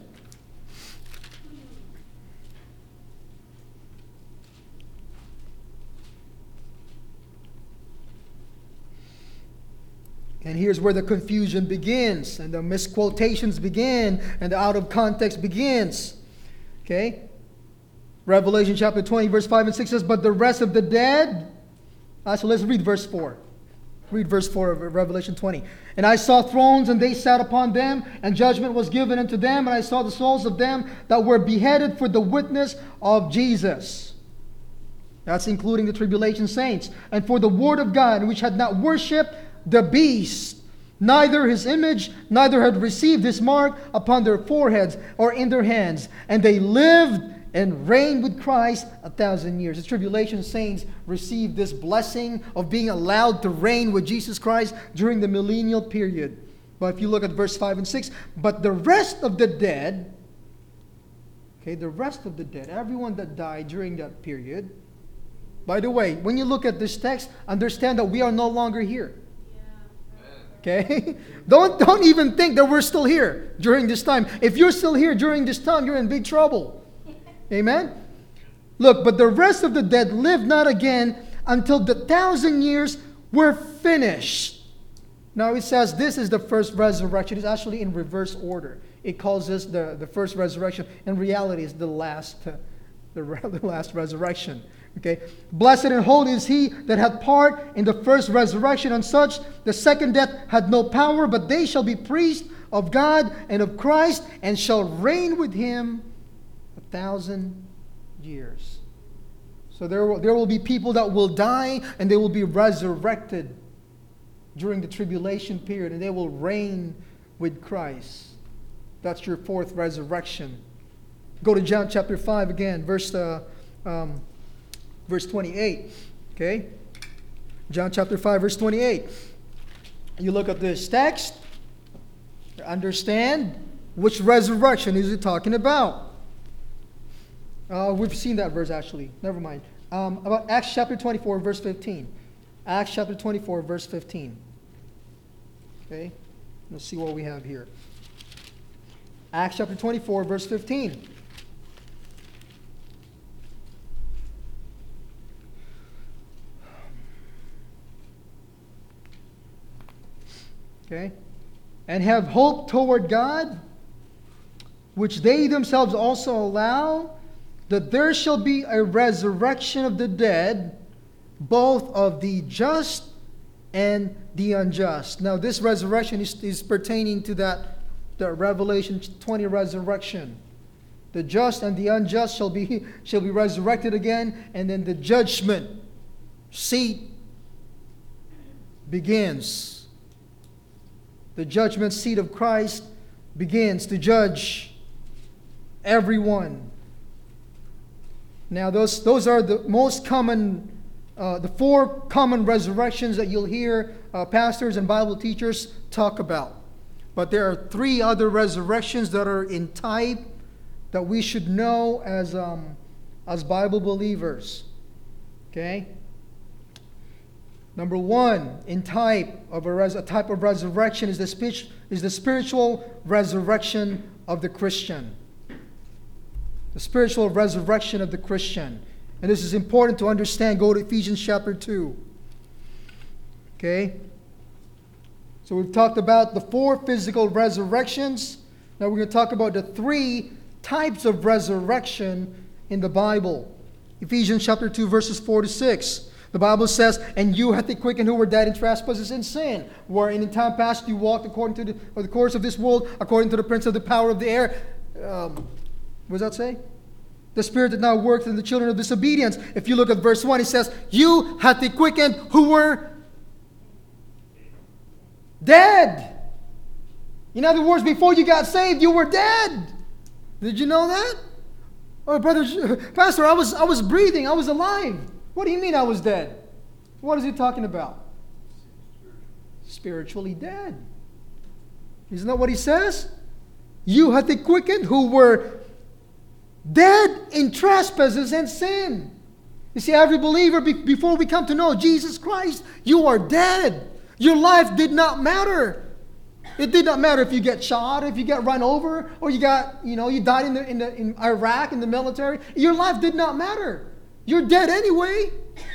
And here's where the confusion begins, and the misquotations begin, and the out of context begins. Okay? Revelation chapter 20, verse 5 and 6 says, "But the rest of the dead..." So let's read verse 4. Read verse 4 of Revelation 20. "And I saw thrones, and they sat upon them, and judgment was given unto them. And I saw the souls of them that were beheaded for the witness of Jesus." That's including the tribulation saints. "And for the word of God, which had not worshipped the beast, neither his image, neither had received his mark upon their foreheads or in their hands. And they lived and reigned with Christ 1,000 years." The tribulation saints received this blessing of being allowed to reign with Jesus Christ during the millennial period. But if you look at verse 5 and 6, "But the rest of the dead," okay, the rest of the dead, everyone that died during that period. By the way, when you look at this text, understand that we are no longer here. Okay? Don't even think that we're still here during this time. If you're still here during this time, you're in big trouble. Amen? Look, "But the rest of the dead lived not again until the 1,000 years were finished." Now it says this is the first resurrection. It's actually in reverse order. It calls this the first resurrection. In reality, it's the last resurrection. Okay? "Blessed and holy is he that had part in the first resurrection. On such the second death had no power, but they shall be priests of God and of Christ, and shall reign with him 1,000 years." So there will be people that will die, and they will be resurrected during the tribulation period, and they will reign with Christ. That's your fourth resurrection. Go to John chapter 5 again, verse 28. Okay? John chapter 5, verse 28. you look at this text, understand which resurrection is it talking about. We've seen that verse actually. Never mind. About Acts chapter 24, verse 15. Acts chapter 24, verse 15. Okay? Let's see what we have here. Acts chapter 24, verse 15. Okay? And have hope toward God, which they themselves also allow, that there shall be a resurrection of the dead, both of the just and the unjust. Now, this resurrection is pertaining to the Revelation 20 resurrection. The just and the unjust shall be resurrected again, and then the judgment seat begins. The judgment seat of Christ begins to judge everyone. Now, those are the most common, the four common resurrections that you'll hear pastors and Bible teachers talk about. But there are three other resurrections that are in type that we should know as Bible believers. Okay? Number one, in type of a type of resurrection is the spiritual resurrection of the Christian. The spiritual resurrection of the Christian. And this is important to understand. Go to Ephesians chapter 2. Okay? So we've talked about the four physical resurrections. Now we're going to talk about the three types of resurrection in the Bible. Ephesians chapter 2, verses 4 to 6. The Bible says, "And you hath he quickened who were dead in trespasses and sin, wherein in time past you walked according to the course of this world, according to the prince of the power of the air." What does that say? The spirit that now works in the children of disobedience. If you look at verse 1, it says, "You hath he quickened who were dead." In other words, before you got saved, you were dead. Did you know that? Oh, brother, Pastor, I was breathing. I was alive. What do you mean I was dead? What is he talking about? Spiritually dead. Isn't that what he says? You hath he quickened who were dead in trespasses and sin. You see, every believer, before we come to know Jesus Christ, you are dead. Your life did not matter. It did not matter if you get shot, if you get run over, or you died in Iraq in the military. Your life did not matter. You're dead anyway.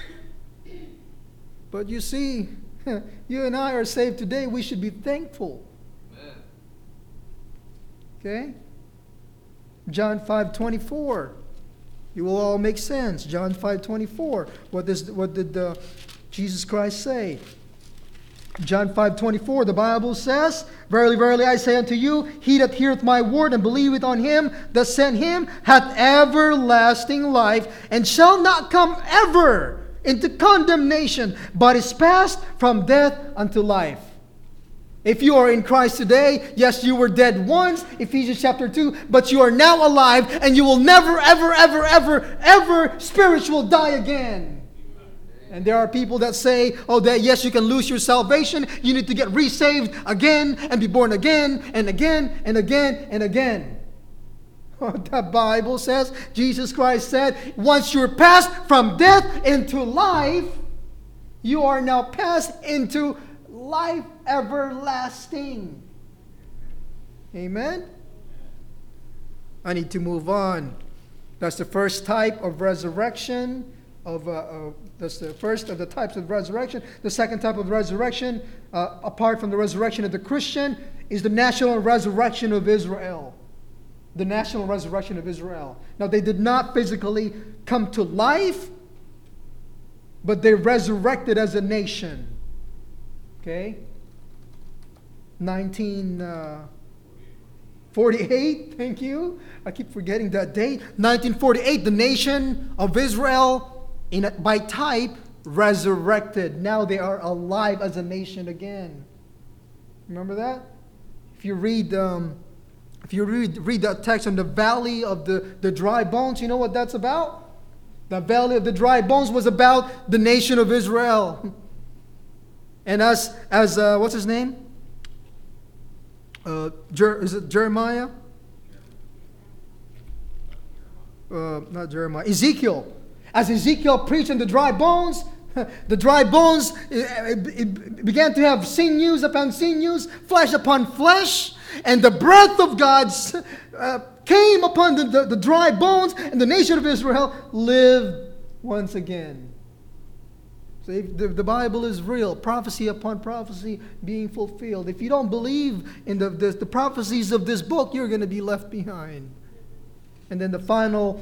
But you see, you and I are saved today. We should be thankful. Amen. Okay? John 5:24. It will all make sense. John 5:24. What did Jesus Christ say? John 5:24, the Bible says, "Verily, verily, I say unto you, he that heareth my word and believeth on him that sent him hath everlasting life, and shall not come ever into condemnation, but is passed from death unto life." If you are in Christ today, yes, you were dead once, Ephesians chapter 2, but you are now alive, and you will never, ever, ever, ever, ever spiritual die again. And there are people that say, oh, that yes, you can lose your salvation. You need to get resaved again and be born again and again and again and again. The Bible says, Jesus Christ said, once you're passed from death into life, you are now passed into life everlasting. Amen? I need to move on. That's the first type of resurrection. That's the first of the types of resurrection. The second type of resurrection, apart from the resurrection of the Christian, is the national resurrection of Israel. The national resurrection of Israel. Now, they did not physically come to life, but they resurrected as a nation. Okay? 1948, thank you. I keep forgetting that date. 1948, the nation of Israel, by type, resurrected. Now they are alive as a nation again. Remember that? If you read that text on the valley of the dry bones, you know what that's about? The valley of the dry bones was about the nation of Israel. And as what's his name? Is it Jeremiah? Not Jeremiah. Ezekiel. As Ezekiel preached on the dry bones, it began to have sinews upon sinews, flesh upon flesh, and the breath of God came upon the dry bones, and the nation of Israel lived once again. So the Bible is real, prophecy upon prophecy being fulfilled. If you don't believe in the prophecies of this book, you're going to be left behind. And then the final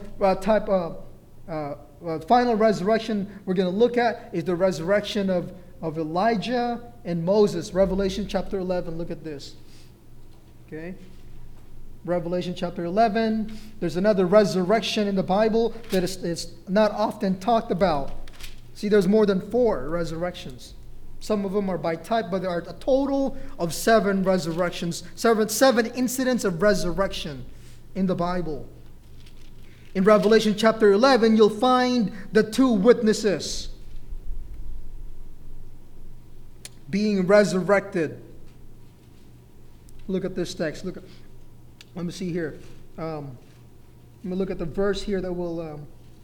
final resurrection we're going to look at is the resurrection of Elijah and Moses. Revelation chapter 11. Look at this. Okay. Revelation chapter 11. There's another resurrection in the Bible that is not often talked about. See, there's more than 4 resurrections. Some of them are by type, but there are a total of 7 resurrections, 7 incidents of resurrection in the Bible. In Revelation chapter 11, you'll find the 2 witnesses being resurrected. Look at this text. Let me see here. Let me look at the verse here that will...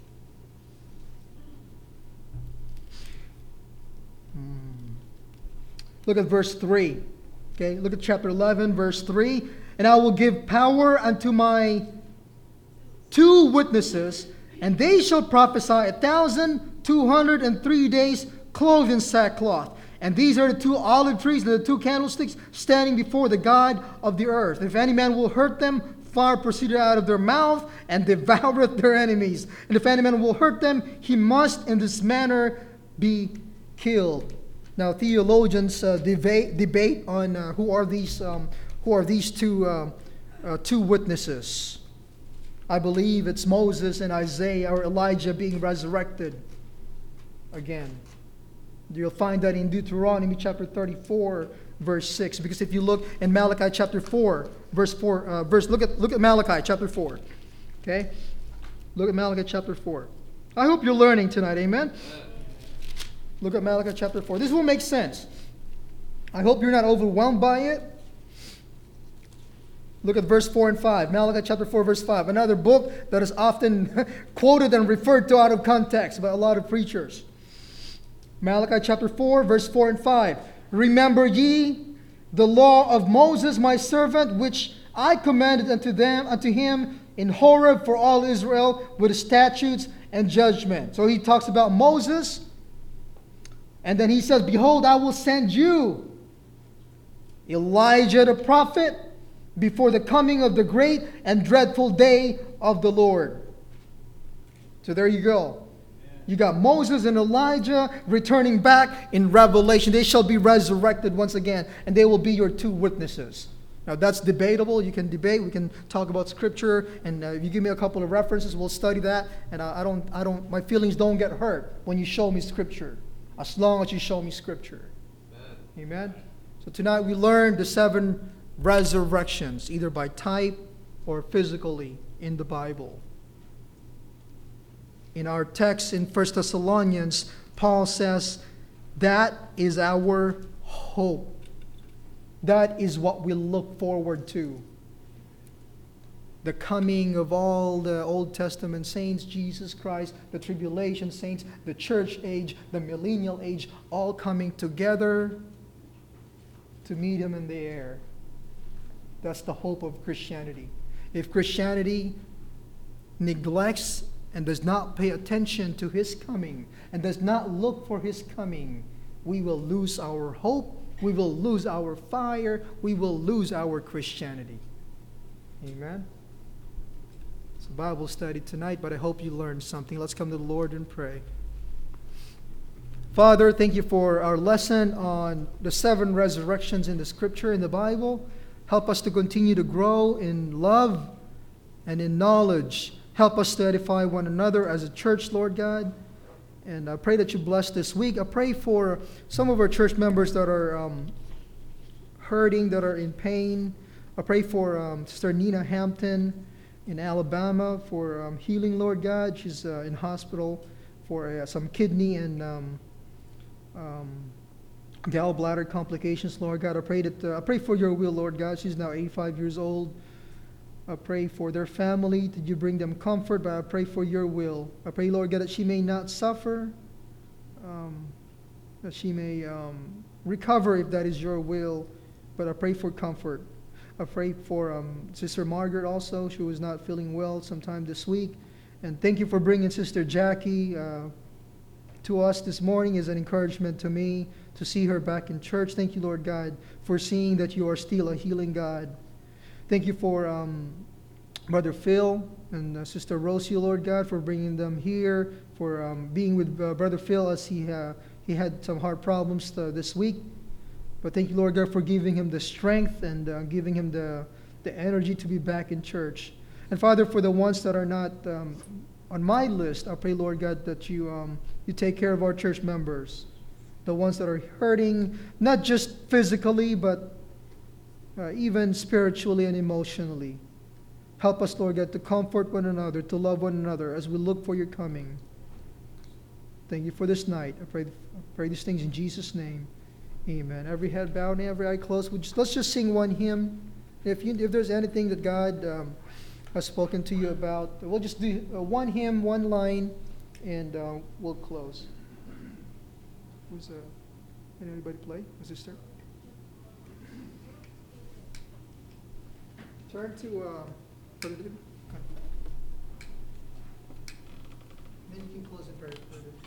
Look at verse 3. Okay, look at chapter 11, verse 3. And I will give power unto my 2 witnesses, and they shall prophesy 1,203 days, clothed in sackcloth. And these are the 2 olive trees and the 2 candlesticks standing before the God of the earth. If any man will hurt them, fire proceeded out of their mouth, and devoureth their enemies. And if any man will hurt them, he must in this manner be killed. Now, theologians debate on who are these 2 witnesses. I believe it's Moses and Isaiah or Elijah being resurrected again. You'll find that in Deuteronomy chapter 34, verse 6. Because if you look in Malachi chapter 4, verse 4, look at Malachi chapter 4. Okay? Look at Malachi chapter 4. I hope you're learning tonight, amen? Look at Malachi chapter 4. This will make sense. I hope you're not overwhelmed by it. Look at verse 4 and 5. Malachi chapter 4, verse 5. Another book that is often quoted and referred to out of context by a lot of preachers. Malachi chapter 4, verse 4 and 5. Remember ye the law of Moses my servant, which I commanded unto him in Horeb for all Israel, with statutes and judgment. So he talks about Moses. And then he says, behold, I will send you Elijah the prophet before the coming of the great and dreadful day of the Lord. So there you go. You got Moses and Elijah returning back in Revelation. They shall be resurrected once again, and they will be your 2 witnesses. Now that's debatable. You can debate. We can talk about Scripture, and if you give me a couple of references, we'll study that. And my feelings don't get hurt when you show me Scripture, as long as you show me Scripture. Amen. So tonight we learned the 7 resurrections, either by type or physically in the Bible. In our text in 1 Thessalonians, Paul says, that is our hope. That is what we look forward to. The coming of all the Old Testament saints, Jesus Christ, the tribulation saints, the church age, the millennial age, all coming together to meet Him in the air. That's the hope of Christianity. If Christianity neglects and does not pay attention to His coming and does not look for His coming, we will lose our hope, we will lose our fire, we will lose our Christianity. Amen? It's a Bible study tonight, but I hope you learned something. Let's come to the Lord and pray. Father, thank you for our lesson on the 7 resurrections in the Scripture, in the Bible. Help us to continue to grow in love and in knowledge. Help us to edify one another as a church, Lord God. And I pray that you bless this week. I pray for some of our church members that are hurting, that are in pain. I pray for Sister Nina Hampton in Alabama for healing, Lord God. She's in hospital for some kidney and gallbladder complications, Lord God. I pray for your will, Lord God. She's now 85 years old. I pray for their family, that you bring them comfort, but I pray for your will. I pray, Lord God, that she may not suffer, that she may recover if that is your will, but I pray for comfort. I pray for Sister Margaret also. She was not feeling well sometime this week. And thank you for bringing Sister Jackie to us this morning as an encouragement to me to see her back in church. Thank you, Lord God, for seeing that you are still a healing God. Thank you for Brother Phil and Sister Rosie, Lord God, for bringing them here, for being with Brother Phil as he had some heart problems this week. But thank you, Lord God, for giving him the strength and giving him the energy to be back in church. And Father, for the ones that are not on my list, I pray, Lord God, that you take care of our church members, the ones that are hurting, not just physically, but even spiritually and emotionally. Help us, Lord God, to comfort one another, to love one another as we look for your coming. Thank you for this night. I pray these things in Jesus' name. Amen. Every head bowed and every eye closed. Let's just sing one hymn. If there's anything that God has spoken to you about, we'll just do one hymn, one line, and we'll close. Anybody play? A sister? Turn to Brother David. Then you can close in prayer.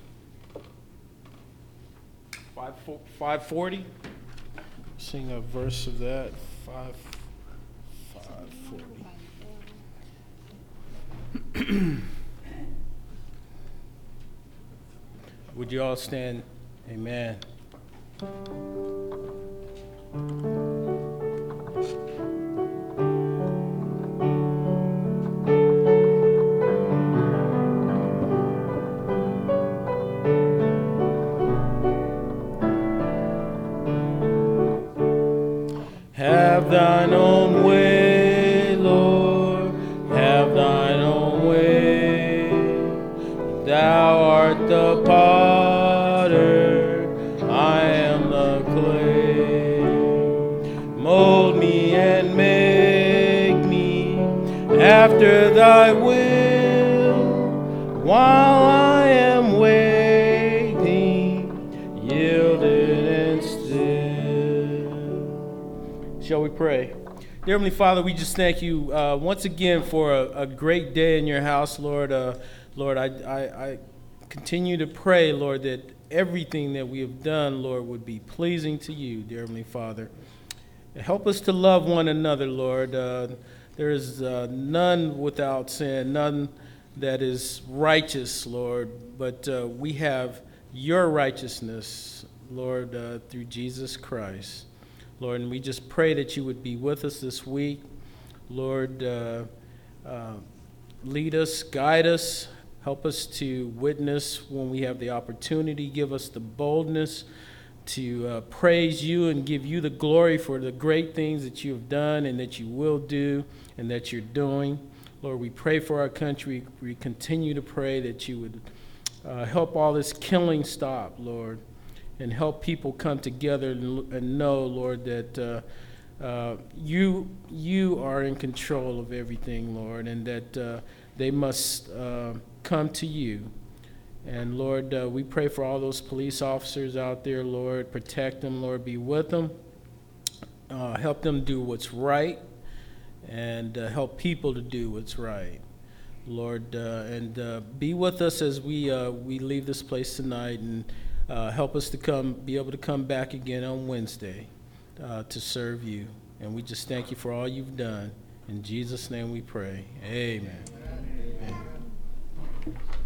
540. Sing a verse of that. 540. Would you all stand? Amen. Have thine own way, Lord, have thine own way. Thou art the potter, I am the clay. Mold me and make me after thy will, while I am waiting, yielded and still. Shall we pray? Dear Heavenly Father, we just thank you once again for a great day in your house, Lord. Lord, I continue to pray, Lord, that everything that we have done, Lord, would be pleasing to you, dear Heavenly Father. Help us to love one another, Lord. There is none without sin, none that is righteous, Lord, but we have your righteousness, Lord, through Jesus Christ. Lord, and we just pray that you would be with us this week. Lord, lead us, guide us, help us to witness when we have the opportunity. Give us the boldness to praise you and give you the glory for the great things that you have done and that you will do and that you're doing. Lord, we pray for our country. We continue to pray that you would help all this killing stop, Lord, and help people come together and know, Lord, that you are in control of everything, Lord, and that they must come to you. And, Lord, we pray for all those police officers out there, Lord. Protect them, Lord. Be with them. Help them do what's right and help people to do what's right, Lord. And be with us as we leave this place tonight, and help us to be able to come back again on Wednesday to serve you. And we just thank you for all you've done. In Jesus' name we pray. Amen. Amen.